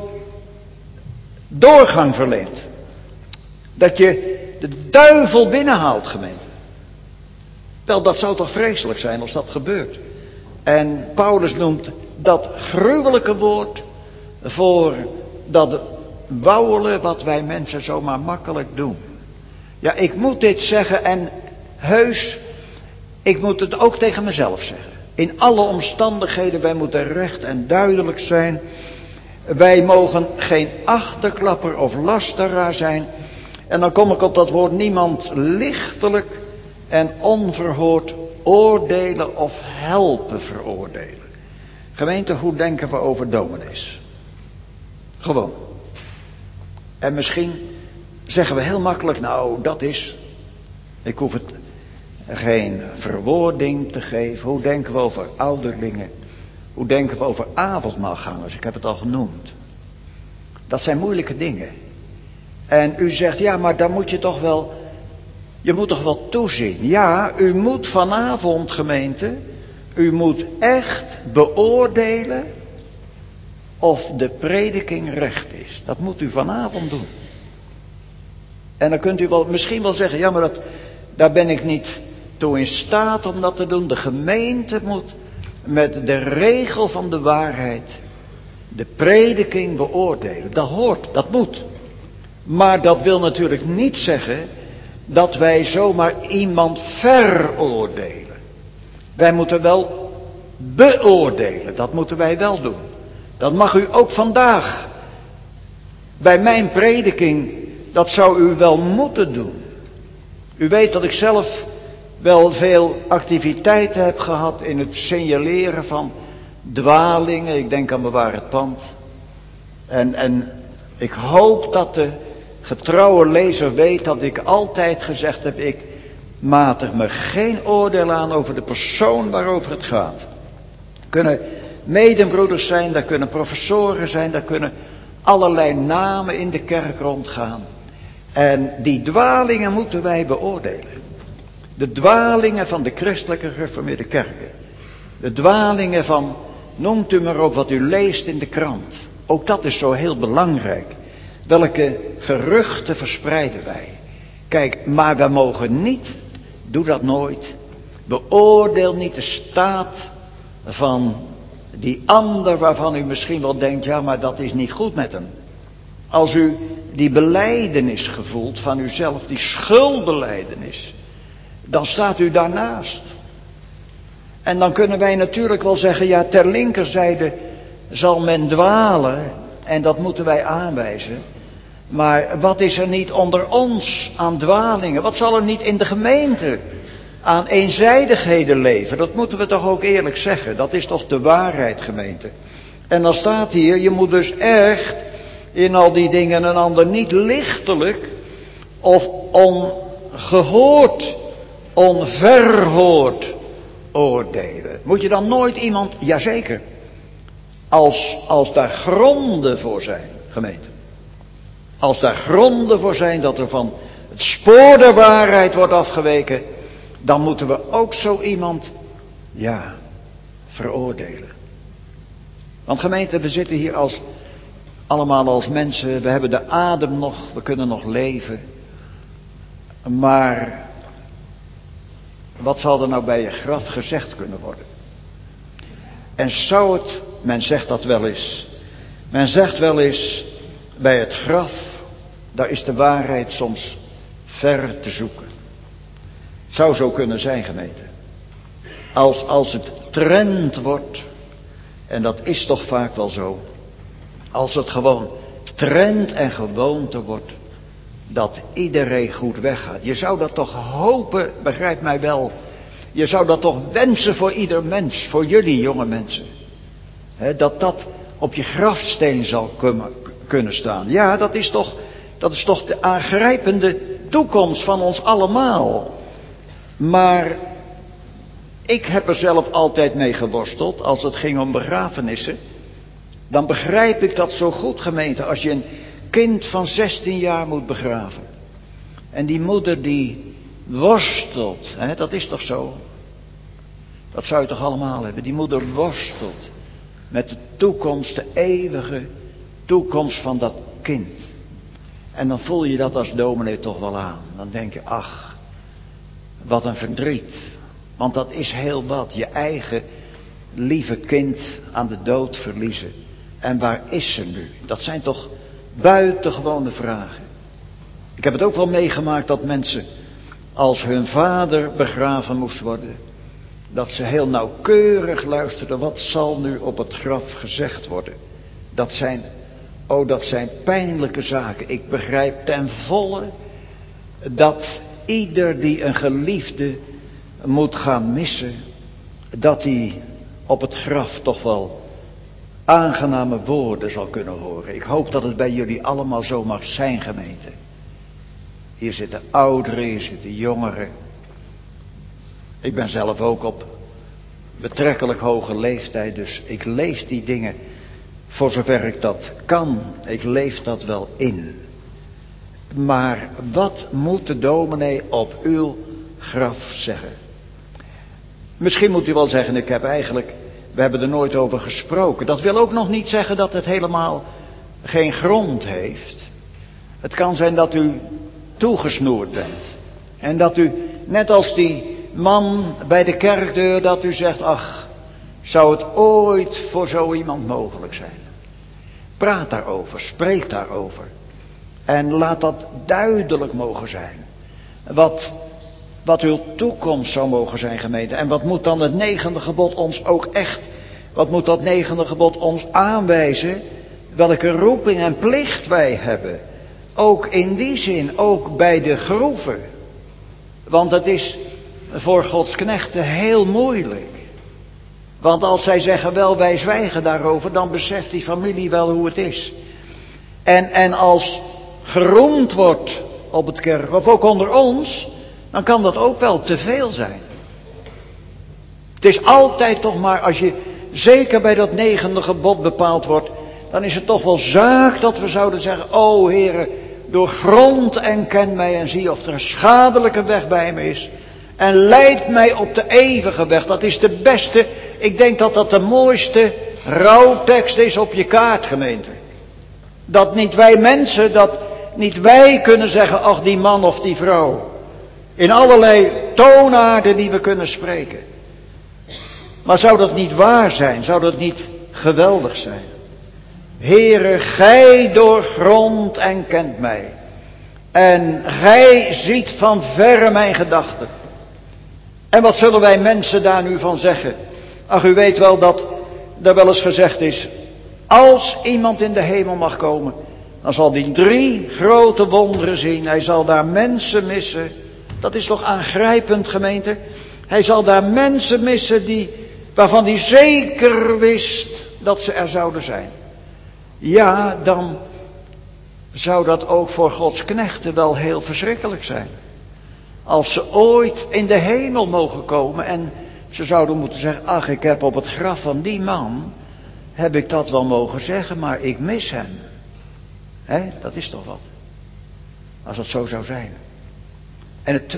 doorgang verleent. Dat je de duivel binnenhaalt, gemeente. Wel, dat zou toch vreselijk zijn als dat gebeurt. En Paulus noemt dat gruwelijke woord voor dat wauwelen wat wij mensen zomaar makkelijk doen. Ja, ik moet dit zeggen en heus, ik moet het ook tegen mezelf zeggen. In alle omstandigheden, wij moeten recht en duidelijk zijn. Wij mogen geen achterklapper of lasteraar zijn. En dan kom ik op dat woord niemand lichtelijk en onverhoord oordelen of helpen veroordelen. Gemeente, hoe denken we over dominees? Gewoon. En misschien zeggen we heel makkelijk, nou dat is, ik hoef het geen verwoording te geven. Hoe denken we over ouderlingen? Hoe denken we over avondmaalgangers? Ik heb het al genoemd. Dat zijn moeilijke dingen. En u zegt, ja, maar daar moet je toch wel, je moet toch wel toezien. Ja, u moet vanavond, gemeente, u moet echt beoordelen of de prediking recht is. Dat moet u vanavond doen. En dan kunt u wel, misschien wel zeggen, ja, maar daar ben ik niet toe in staat om dat te doen. De gemeente moet met de regel van de waarheid de prediking beoordelen. Dat hoort, dat moet. Maar dat wil natuurlijk niet zeggen dat wij zomaar iemand veroordelen. Wij moeten wel beoordelen, dat moeten wij wel doen. Dat mag u ook vandaag. Bij mijn prediking, dat zou u wel moeten doen. U weet dat ik zelf wel veel activiteiten heb gehad in het signaleren van dwalingen. Ik denk aan Bewaar het Pand. En ik hoop dat de getrouwe lezer weet dat ik altijd gezegd heb, ik matig me geen oordeel aan over de persoon waarover het gaat. Er kunnen medebroeders zijn, daar kunnen professoren zijn, daar kunnen allerlei namen in de kerk rondgaan. En die dwalingen moeten wij beoordelen. De dwalingen van de christelijke gereformeerde kerken. De dwalingen van, noemt u maar op wat u leest in de krant. Ook dat is zo heel belangrijk. Welke geruchten verspreiden wij? Kijk, maar we mogen niet, doe dat nooit, beoordeel niet de staat van die ander waarvan u misschien wel denkt, ja, maar dat is niet goed met hem. Als u die belijdenis gevoelt van uzelf, die schuldbelijdenis, dan staat u daarnaast. En dan kunnen wij natuurlijk wel zeggen, ja, ter linkerzijde zal men dwalen en dat moeten wij aanwijzen. Maar wat is er niet onder ons aan dwalingen? Wat zal er niet in de gemeente aan eenzijdigheden leven? Dat moeten we toch ook eerlijk zeggen. Dat is toch de waarheid, gemeente. En dan staat hier, je moet dus echt in al die dingen een ander niet lichtelijk of ongehoord, onverhoord oordelen. Moet je dan nooit iemand, jazeker, als daar gronden voor zijn, gemeente. Als daar gronden voor zijn dat er van het spoor der waarheid wordt afgeweken, dan moeten we ook zo iemand, ja, veroordelen. Want gemeente, we zitten hier allemaal als mensen, we hebben de adem nog, we kunnen nog leven. Maar wat zal er nou bij je graf gezegd kunnen worden? En zou het, men zegt dat wel eens, men zegt wel eens, bij het graf, daar is de waarheid soms ver te zoeken. Het zou zo kunnen zijn, gemeente. Als het trend wordt, en dat is toch vaak wel zo, als het gewoon trend en gewoonte wordt, dat iedereen goed weggaat. Je zou dat toch hopen, begrijp mij wel, je zou dat toch wensen voor ieder mens, voor jullie jonge mensen. Dat dat op je grafsteen zal kunnen staan. Ja, dat is toch de aangrijpende toekomst van ons allemaal. Maar ik heb er zelf altijd mee geworsteld als het ging om begrafenissen. Dan begrijp ik dat zo goed, gemeente, als je een kind van 16 jaar moet begraven. En die moeder die worstelt, dat is toch zo? Dat zou je toch allemaal hebben? Die moeder worstelt met de toekomst, de eeuwige toekomst van dat kind. En dan voel je dat als dominee toch wel aan. Dan denk je, ach, wat een verdriet. Want dat is heel wat, je eigen lieve kind aan de dood verliezen. En waar is ze nu? Dat zijn toch buitengewone vragen. Ik heb het ook wel meegemaakt dat mensen, als hun vader begraven moest worden, dat ze heel nauwkeurig luisterden, wat zal nu op het graf gezegd worden? Dat zijn pijnlijke zaken. Ik begrijp ten volle dat ieder die een geliefde moet gaan missen, dat hij op het graf toch wel aangename woorden zal kunnen horen. Ik hoop dat het bij jullie allemaal zo mag zijn, gemeente. Hier zitten ouderen, hier zitten jongeren. Ik ben zelf ook op betrekkelijk hoge leeftijd, dus ik leef die dingen voor zover ik dat kan. Ik leef dat wel in. Maar wat moet de dominee op uw graf zeggen? Misschien moet u wel zeggen, we hebben er nooit over gesproken. Dat wil ook nog niet zeggen dat het helemaal geen grond heeft. Het kan zijn dat u toegesnoerd bent. En dat u, net als die man bij de kerkdeur, dat u zegt, ach, zou het ooit voor zo iemand mogelijk zijn? Praat daarover, spreek daarover. En laat dat duidelijk mogen zijn. Wat uw toekomst zou mogen zijn, gemeente. En wat moet dan het 9e gebod ons ook echt, wat moet dat 9e gebod ons aanwijzen? Welke roeping en plicht wij hebben. Ook in die zin, ook bij de groeven. Want het is voor Gods knechten heel moeilijk. Want als zij zeggen, wel wij zwijgen daarover, dan beseft die familie wel hoe het is. En als geroemd wordt op het kerk, of ook onder ons, dan kan dat ook wel te veel zijn. Het is altijd toch maar, als je zeker bij dat 9e gebod bepaald wordt, dan is het toch wel zaak dat we zouden zeggen, o Heere, doorgrond en ken mij en zie of er een schadelijke weg bij me is. En leid mij op de eeuwige weg. Dat is de beste, ik denk dat dat de mooiste rouwtekst is op je kaart, gemeente. Dat niet wij mensen, dat niet wij kunnen zeggen, ach die man of die vrouw. In allerlei toonaarden die we kunnen spreken. Maar zou dat niet waar zijn? Zou dat niet geweldig zijn? Heere, gij doorgrondt en kent mij. En gij ziet van verre mijn gedachten. En wat zullen wij mensen daar nu van zeggen? Ach, u weet wel dat er wel eens gezegd is, als iemand in de hemel mag komen, dan zal hij 3 grote wonderen zien. Hij zal daar mensen missen. Dat is toch aangrijpend, gemeente? Hij zal daar mensen missen waarvan hij zeker wist dat ze er zouden zijn. Ja, dan zou dat ook voor Gods knechten wel heel verschrikkelijk zijn. Als ze ooit in de hemel mogen komen en ze zouden moeten zeggen, ach, ik heb op het graf van die man, heb ik dat wel mogen zeggen, maar ik mis hem. Dat is toch wat. Als het zo zou zijn. En het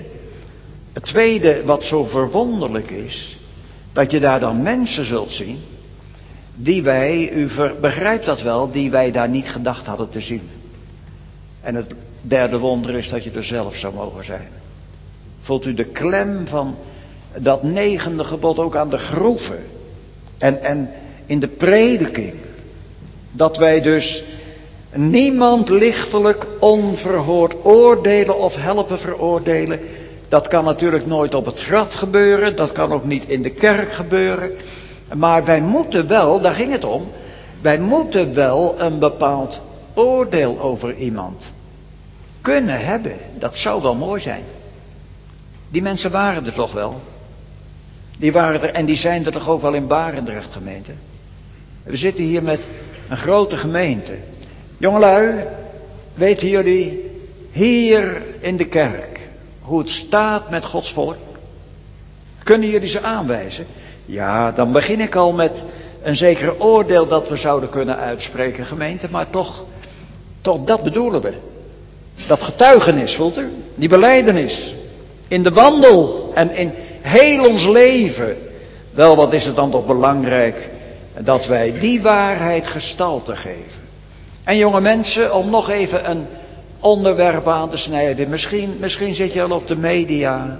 tweede wat zo verwonderlijk is, dat je daar dan mensen zult zien, die wij, u begrijpt dat wel, die wij daar niet gedacht hadden te zien. En het derde wonder is dat je er zelf zou mogen zijn. Voelt u de klem van dat 9e gebod ook aan de groeven en in de prediking, dat wij dus niemand lichtelijk onverhoord oordelen of helpen veroordelen. Dat kan natuurlijk nooit op het graf gebeuren, dat kan ook niet in de kerk gebeuren. Maar wij moeten wel, daar ging het om, wij moeten wel een bepaald oordeel over iemand kunnen hebben. Dat zou wel mooi zijn. Die mensen waren er toch wel. Die waren er en die zijn er toch ook wel in Barendrecht, gemeente. We zitten hier met een grote gemeente. Jongelui, weten jullie hier in de kerk hoe het staat met Gods volk? Kunnen jullie ze aanwijzen? Ja, dan begin ik al met een zeker oordeel dat we zouden kunnen uitspreken, gemeente. Maar toch dat bedoelen we. Dat getuigenis, voelt u? Die belijdenis. In de wandel en in heel ons leven. Wel, wat is het dan toch belangrijk dat wij die waarheid gestalte geven. En jonge mensen, om nog even een onderwerp aan te snijden. Misschien zit je al op de media.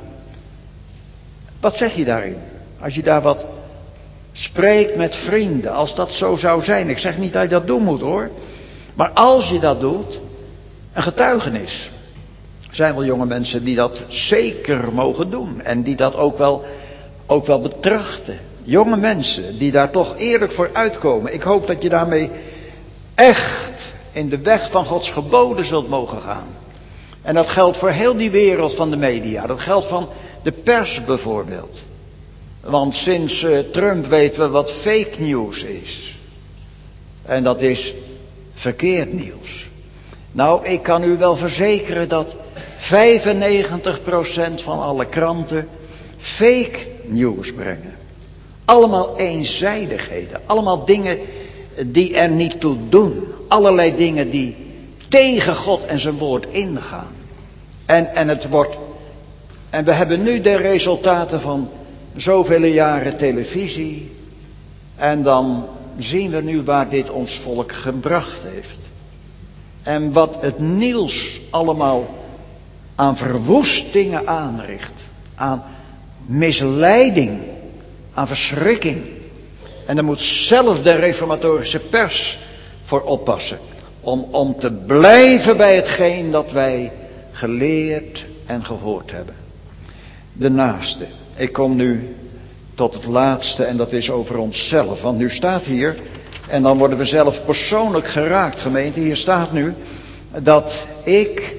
Wat zeg je daarin? Als je daar wat spreekt met vrienden, als dat zo zou zijn. Ik zeg niet dat je dat doen moet hoor. Maar als je dat doet, een getuigenis. Er zijn wel jonge mensen die dat zeker mogen doen. En die dat ook wel betrachten. Jonge mensen die daar toch eerlijk voor uitkomen. Ik hoop dat je daarmee echt in de weg van Gods geboden zult mogen gaan. En dat geldt voor heel die wereld van de media. Dat geldt van de pers bijvoorbeeld. Want sinds Trump weten we wat fake news is. En dat is verkeerd nieuws. Nou, ik kan u wel verzekeren dat 95% van alle kranten fake news brengen. Allemaal eenzijdigheden. Allemaal dingen die er niet toe doen. Allerlei dingen die tegen God en zijn woord ingaan. En we hebben nu de resultaten van zoveel jaren televisie. En dan zien we nu waar dit ons volk gebracht heeft. En wat het nieuws allemaal aan verwoestingen aanricht. Aan misleiding. Aan verschrikking. En daar moet zelfs de reformatorische pers voor oppassen. Om te blijven bij hetgeen dat wij geleerd en gehoord hebben. De naaste. Ik kom nu tot het laatste en dat is over onszelf. Want nu staat hier, en dan worden we zelf persoonlijk geraakt, gemeente. Hier staat nu dat ik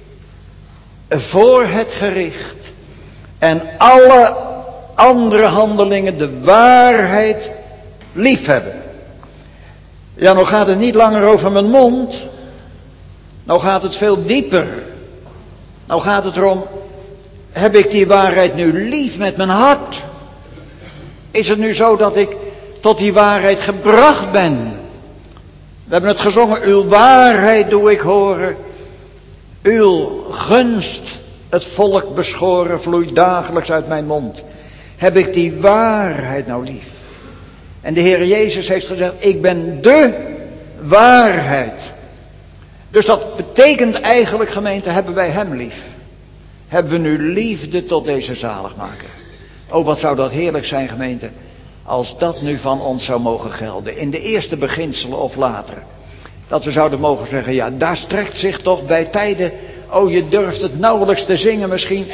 voor het gericht en alle andere handelingen de waarheid liefhebben. Ja, nou gaat het niet langer over mijn mond. Nou gaat het veel dieper. Nou gaat het erom, heb ik die waarheid nu lief met mijn hart? Is het nu zo dat ik tot die waarheid gebracht ben? We hebben het gezongen, uw waarheid doe ik horen. Uw gunst, het volk beschoren, vloeit dagelijks uit mijn mond. Heb ik die waarheid nou lief? En de Heer Jezus heeft gezegd, ik ben de waarheid. Dus dat betekent eigenlijk, gemeente, hebben wij hem lief. Hebben we nu liefde tot deze zaligmaker. Oh, wat zou dat heerlijk zijn, gemeente, als dat nu van ons zou mogen gelden. In de eerste beginselen of later. Dat we zouden mogen zeggen, ja, daar strekt zich toch bij tijden, oh, je durft het nauwelijks te zingen misschien.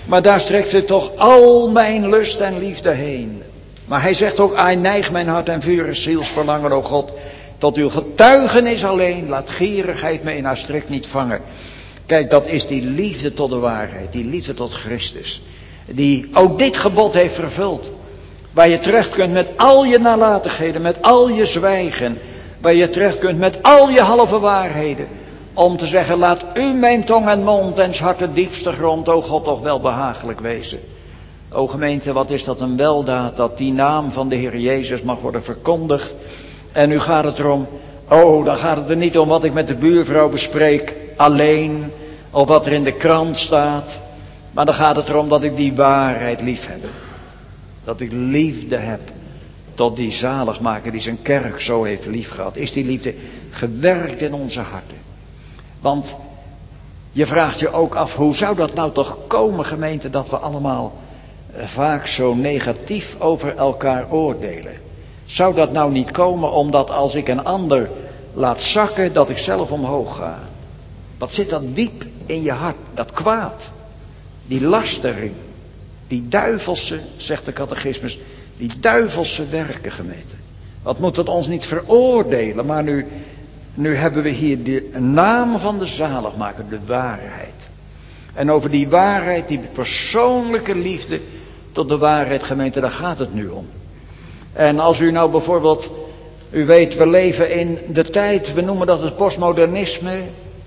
Maar daar strekt zich toch al mijn lust en liefde heen. Maar hij zegt ook, ai, neig mijn hart en vurig zielsverlangen, o God, tot uw getuigenis alleen, laat gierigheid me in haar strik niet vangen. Kijk, dat is die liefde tot de waarheid, die liefde tot Christus, die ook dit gebod heeft vervuld. Waar je terecht kunt met al je nalatigheden, met al je zwijgen, waar je terecht kunt met al je halve waarheden, om te zeggen, laat u mijn tong en mond en 's harte diepste grond, o God, toch wel behagelijk wezen. O gemeente, wat is dat een weldaad, dat die naam van de Heer Jezus mag worden verkondigd. En nu gaat het erom, dan gaat het er niet om wat ik met de buurvrouw bespreek, alleen, of wat er in de krant staat. Maar dan gaat het erom dat ik die waarheid lief heb. Dat ik liefde heb tot die zaligmaker die zijn kerk zo heeft lief gehad. Is die liefde gewerkt in onze harten? Want je vraagt je ook af, hoe zou dat nou toch komen, gemeente, dat we allemaal vaak zo negatief over elkaar oordelen? Zou dat nou niet komen omdat als ik een ander laat zakken, dat ik zelf omhoog ga? Wat zit dat diep in je hart, dat kwaad, die lastering, die duivelse, zegt de catechismus, die duivelse werken, gemeente. Wat moet het ons niet veroordelen, maar nu hebben we hier de naam van de zaligmaker, de waarheid. En over die waarheid, die persoonlijke liefde tot de waarheid, gemeente, daar gaat het nu om. En als u nou bijvoorbeeld, u weet, we leven in de tijd, we noemen dat het postmodernisme.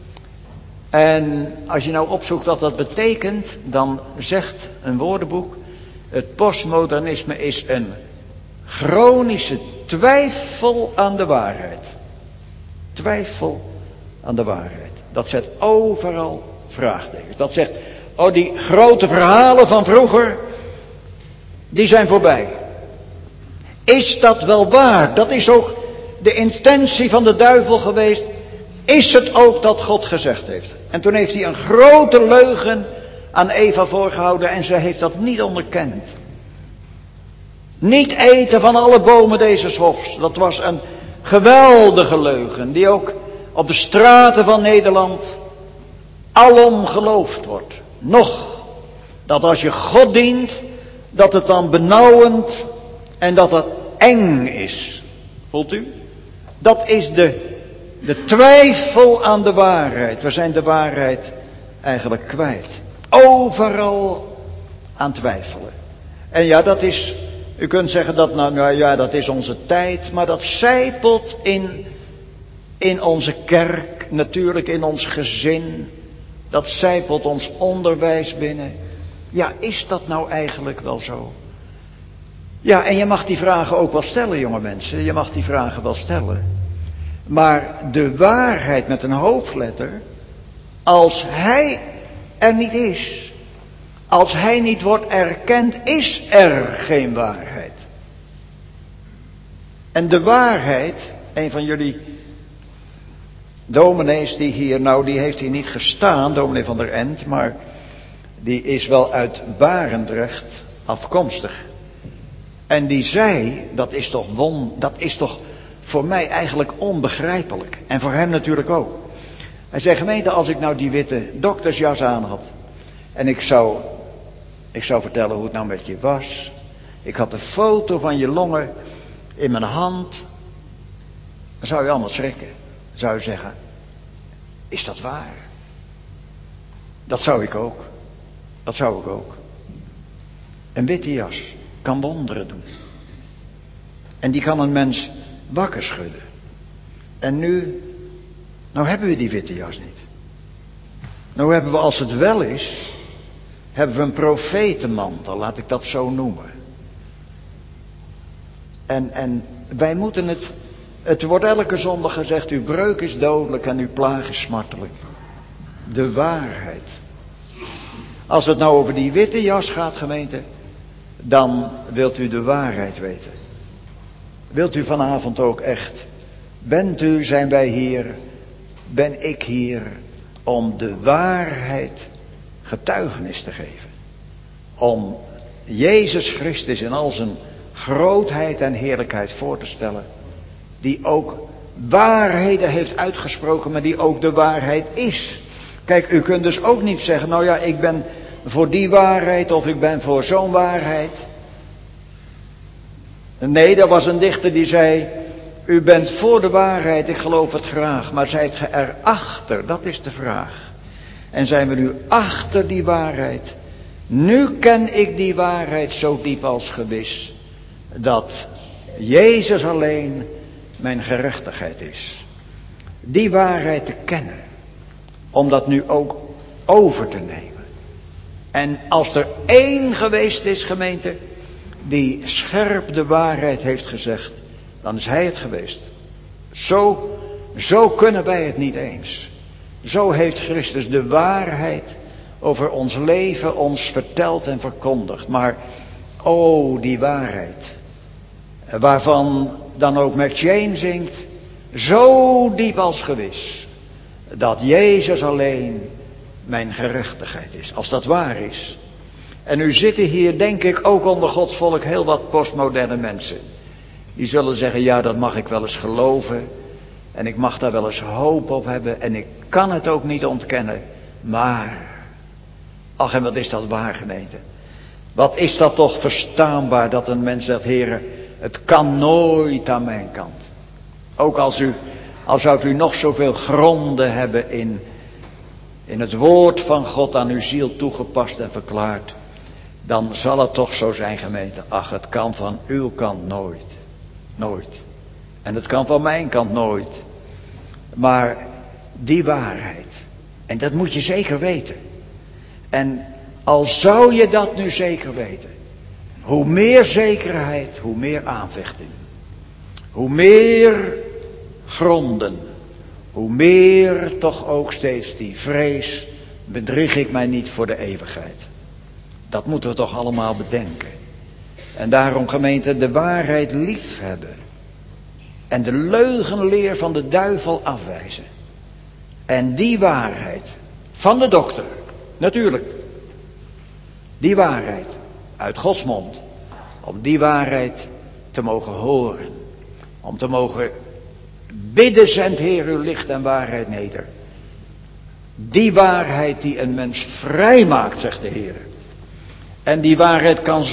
En als je nou opzoekt wat dat betekent, dan zegt een woordenboek, het postmodernisme is een chronische twijfel aan de waarheid. Twijfel aan de waarheid. Dat zet overal vraagtekens. Dat zegt, die grote verhalen van vroeger, die zijn voorbij. Is dat wel waar? Dat is ook de intentie van de duivel geweest. Is het ook dat God gezegd heeft? En toen heeft hij een grote leugen aan Eva voorgehouden en ze heeft dat niet onderkend. Niet eten van alle bomen deze hofs. Dat was een geweldige leugen die ook op de straten van Nederland alom geloofd wordt. Nog, dat als je God dient, dat het dan benauwend en dat het eng is. Voelt u? Dat is de twijfel aan de waarheid. We zijn de waarheid eigenlijk kwijt. Overal aan twijfelen. En ja, dat is, u kunt zeggen dat dat is onze tijd, maar dat zijpelt in onze kerk, natuurlijk in ons gezin. Dat zijpelt ons onderwijs binnen. Ja, is dat nou eigenlijk wel zo? Ja, en je mag die vragen ook wel stellen, jonge mensen. Je mag die vragen wel stellen. Maar de waarheid met een hoofdletter, als hij er niet is, als hij niet wordt erkend, is er geen waarheid. En de waarheid, een van jullie dominees die hier, die heeft hier niet gestaan, dominee van der End, maar die is wel uit Barendrecht afkomstig. En die zei, dat is toch voor mij eigenlijk onbegrijpelijk. En voor hem natuurlijk ook. Hij zei, gemeente, als ik nou die witte doktersjas aan had. En ik zou vertellen hoe het nou met je was. Ik had een foto van je longen in mijn hand. Dan zou je allemaal schrikken. Dan zou je zeggen, is dat waar? Dat zou ik ook. Dat zou ik ook. Een witte jas kan wonderen doen. En die kan een mens wakker schudden. En nu hebben we die witte jas niet. Nou hebben we, als het wel is, hebben we een profetenmantel, laat ik dat zo noemen. En wij moeten het wordt elke zondag gezegd, uw breuk is dodelijk en uw plaag is smartelijk. De waarheid. Als het nou over die witte jas gaat, gemeente, dan wilt u de waarheid weten. Wilt u vanavond ook echt, zijn wij hier, ben ik hier, om de waarheid getuigenis te geven. Om Jezus Christus in al zijn grootheid en heerlijkheid voor te stellen. Die ook waarheden heeft uitgesproken, maar die ook de waarheid is. Kijk, u kunt dus ook niet zeggen, ik ben voor die waarheid of ik ben voor zo'n waarheid. Nee, er was een dichter die zei, u bent voor de waarheid, ik geloof het graag, maar zijt ge erachter? Dat is de vraag. En zijn we nu achter die waarheid? Nu ken ik die waarheid zo diep als gewis, dat Jezus alleen mijn gerechtigheid is. Die waarheid te kennen, om dat nu ook over te nemen. En als er één geweest is, gemeente, die scherp de waarheid heeft gezegd, dan is hij het geweest. Zo kunnen wij het niet eens. Zo heeft Christus de waarheid over ons leven ons verteld en verkondigd. Maar, die waarheid, waarvan dan ook McChain zingt, zo diep als gewis, dat Jezus alleen mijn gerechtigheid is. Als dat waar is. En nu zitten hier, denk ik, ook onder Gods volk heel wat postmoderne mensen. Die zullen zeggen, ja, dat mag ik wel eens geloven. En ik mag daar wel eens hoop op hebben. En ik kan het ook niet ontkennen. Maar, ach, en wat is dat waar, gemeente? Wat is dat toch verstaanbaar dat een mens zegt, Heere, het kan nooit aan mijn kant. Ook al zou u nog zoveel gronden hebben in het woord van God aan uw ziel toegepast en verklaard. Dan zal het toch zo zijn, gemeente. Ach, het kan van uw kant nooit. Nooit. En het kan van mijn kant nooit. Maar die waarheid. En dat moet je zeker weten. En al zou je dat nu zeker weten. Hoe meer zekerheid, hoe meer aanvechting. Hoe meer gronden. Hoe meer toch ook steeds die vrees. Bedrieg ik mij niet voor de eeuwigheid. Dat moeten we toch allemaal bedenken. En daarom, gemeente, de waarheid liefhebben. En de leugenleer van de duivel afwijzen. En die waarheid van de dokter, natuurlijk. Die waarheid uit Gods mond. Om die waarheid te mogen horen. Om te mogen bidden, zend Heer uw licht en waarheid neder. Die waarheid die een mens vrij maakt, zegt de Heer. En die waarheid kan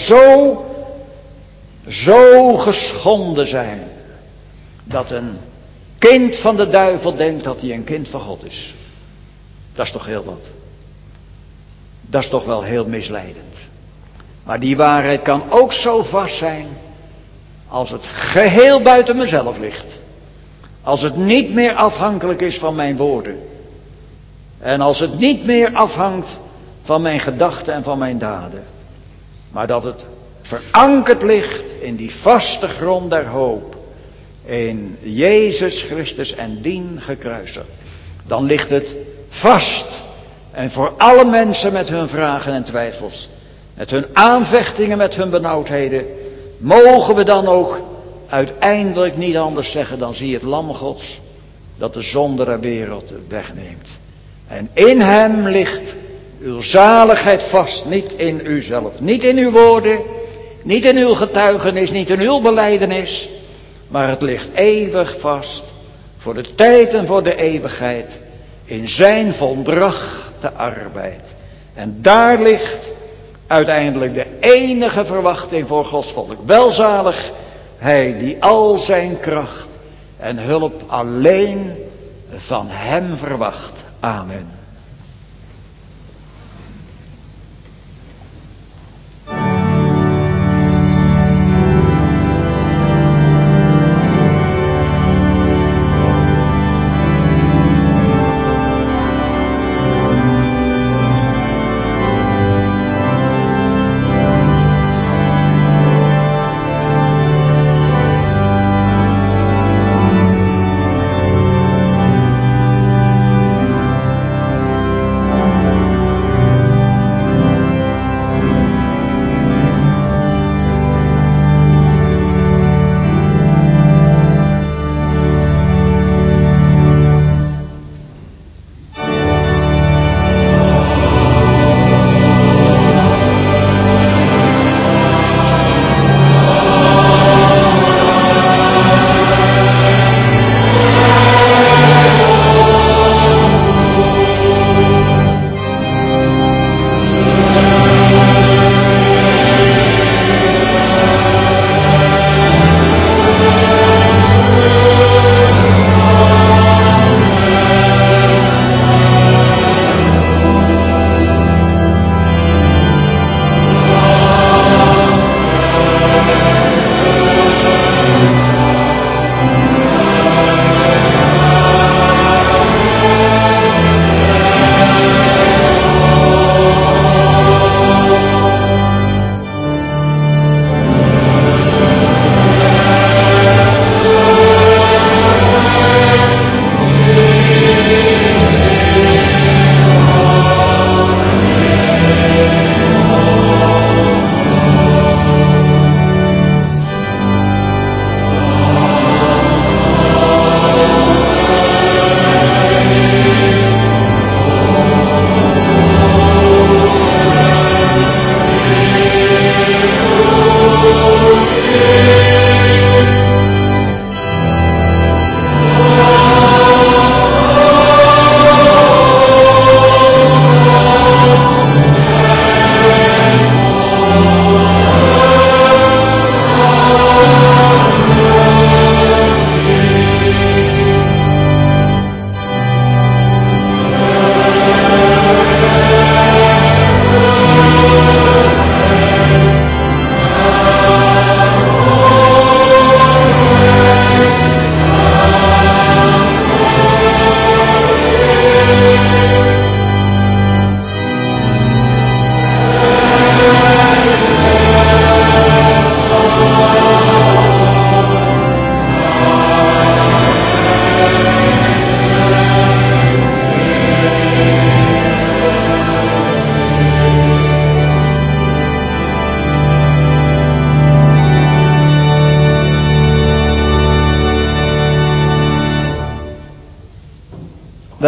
zo geschonden zijn, dat een kind van de duivel denkt dat hij een kind van God is. Dat is toch heel wat. Dat is toch wel heel misleidend. Maar die waarheid kan ook zo vast zijn, als het geheel buiten mezelf ligt. Als het niet meer afhankelijk is van mijn woorden. En als het niet meer afhangt van mijn gedachten en van mijn daden. Maar dat het verankerd ligt in die vaste grond der hoop. In Jezus Christus en dien gekruisigd. Dan ligt het vast. En voor alle mensen met hun vragen en twijfels. Met hun aanvechtingen, met hun benauwdheden. Mogen we dan ook uiteindelijk niet anders zeggen dan zie het lam Gods. Dat de zonde der wereld wegneemt. En in hem ligt uw zaligheid vast. Niet in uzelf. Niet in uw woorden. Niet in uw getuigenis. Niet in uw belijdenis. Maar het ligt eeuwig vast. Voor de tijd en voor de eeuwigheid. In zijn volbrachte arbeid. En daar ligt uiteindelijk de enige verwachting voor Gods volk. Welzalig hij die al zijn kracht en hulp alleen van hem verwacht. Amen.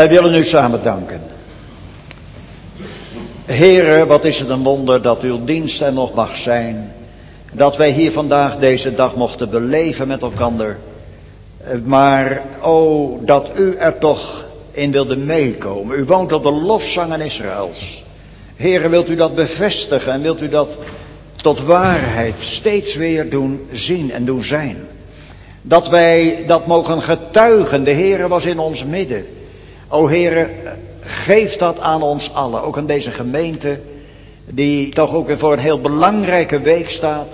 Wij willen u samen danken. Heere, wat is het een wonder dat uw dienst er nog mag zijn. Dat wij hier vandaag deze dag mochten beleven met elkander. Maar, dat u er toch in wilde meekomen. U woont op de lofzangen Israëls. Heere, wilt u dat bevestigen en wilt u dat tot waarheid steeds weer doen zien en doen zijn. Dat wij dat mogen getuigen. De Heere was in ons midden. O Heere, geef dat aan ons allen. Ook aan deze gemeente. Die toch ook weer voor een heel belangrijke week staat.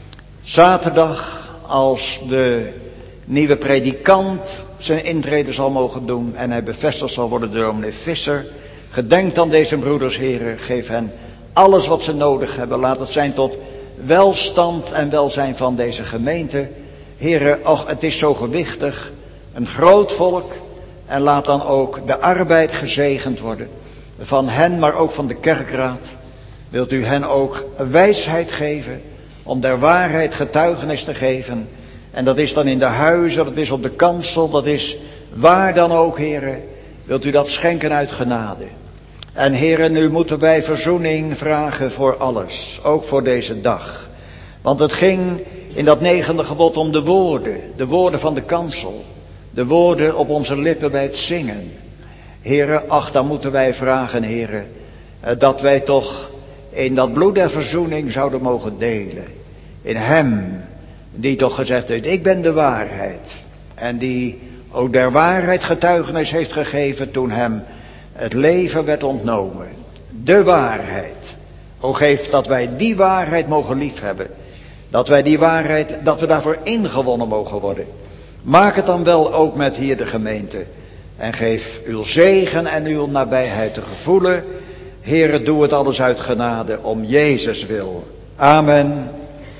Zaterdag als de nieuwe predikant zijn intrede zal mogen doen. En hij bevestigd zal worden door meneer Visser. Gedenk aan deze broeders, Heere. Geef hen alles wat ze nodig hebben. Laat het zijn tot welstand en welzijn van deze gemeente. Heere, het is zo gewichtig. Een groot volk. En laat dan ook de arbeid gezegend worden. Van hen, maar ook van de kerkraad. Wilt u hen ook wijsheid geven. Om der waarheid getuigenis te geven. En dat is dan in de huizen, dat is op de kansel, dat is waar dan ook, Heere. Wilt u dat schenken uit genade. En Heere, nu moeten wij verzoening vragen voor alles. Ook voor deze dag. Want het ging in dat 9e gebod om de woorden. De woorden van de kansel. De woorden op onze lippen bij het zingen. Heere, dan moeten wij vragen, Heere. Dat wij toch in dat bloed der verzoening zouden mogen delen. In hem, die toch gezegd heeft, ik ben de waarheid. En die ook der waarheid getuigenis heeft gegeven toen hem het leven werd ontnomen. De waarheid. O geef dat wij die waarheid mogen liefhebben. Dat wij die waarheid, dat we daarvoor ingewonnen mogen worden. Maak het dan wel ook met hier de gemeente. En geef uw zegen en uw nabijheid te gevoelen. Heere, doe het alles uit genade om Jezus wil. Amen.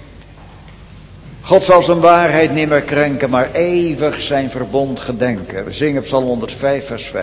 God zal zijn waarheid nimmer krenken, maar eeuwig zijn verbond gedenken. We zingen Psalm 105 vers 5.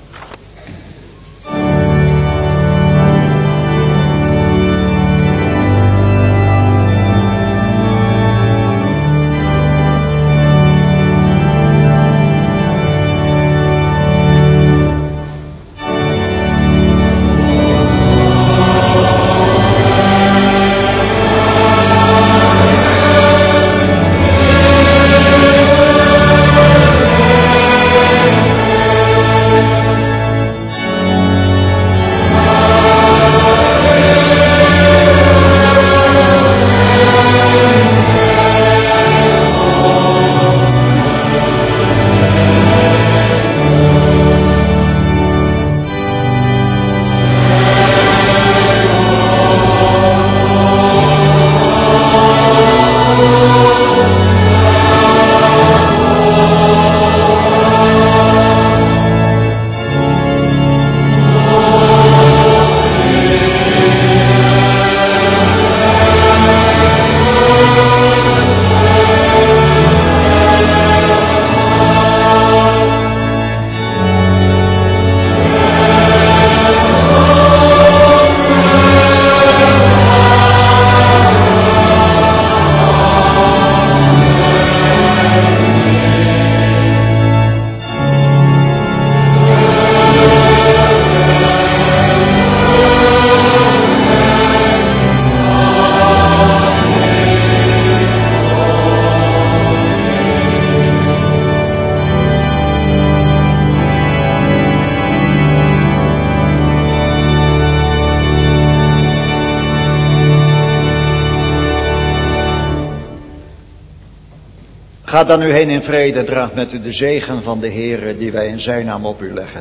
Ga dan nu heen in vrede en draag met u de zegen van de Heere die wij in zijn naam op u leggen.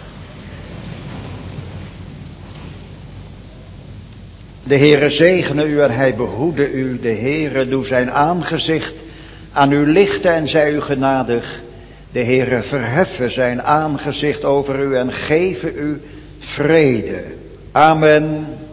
De Heere zegene u en hij behoede u. De Heere doe zijn aangezicht aan u lichten en zij u genadig. De Heere verheffe zijn aangezicht over u en geven u vrede. Amen.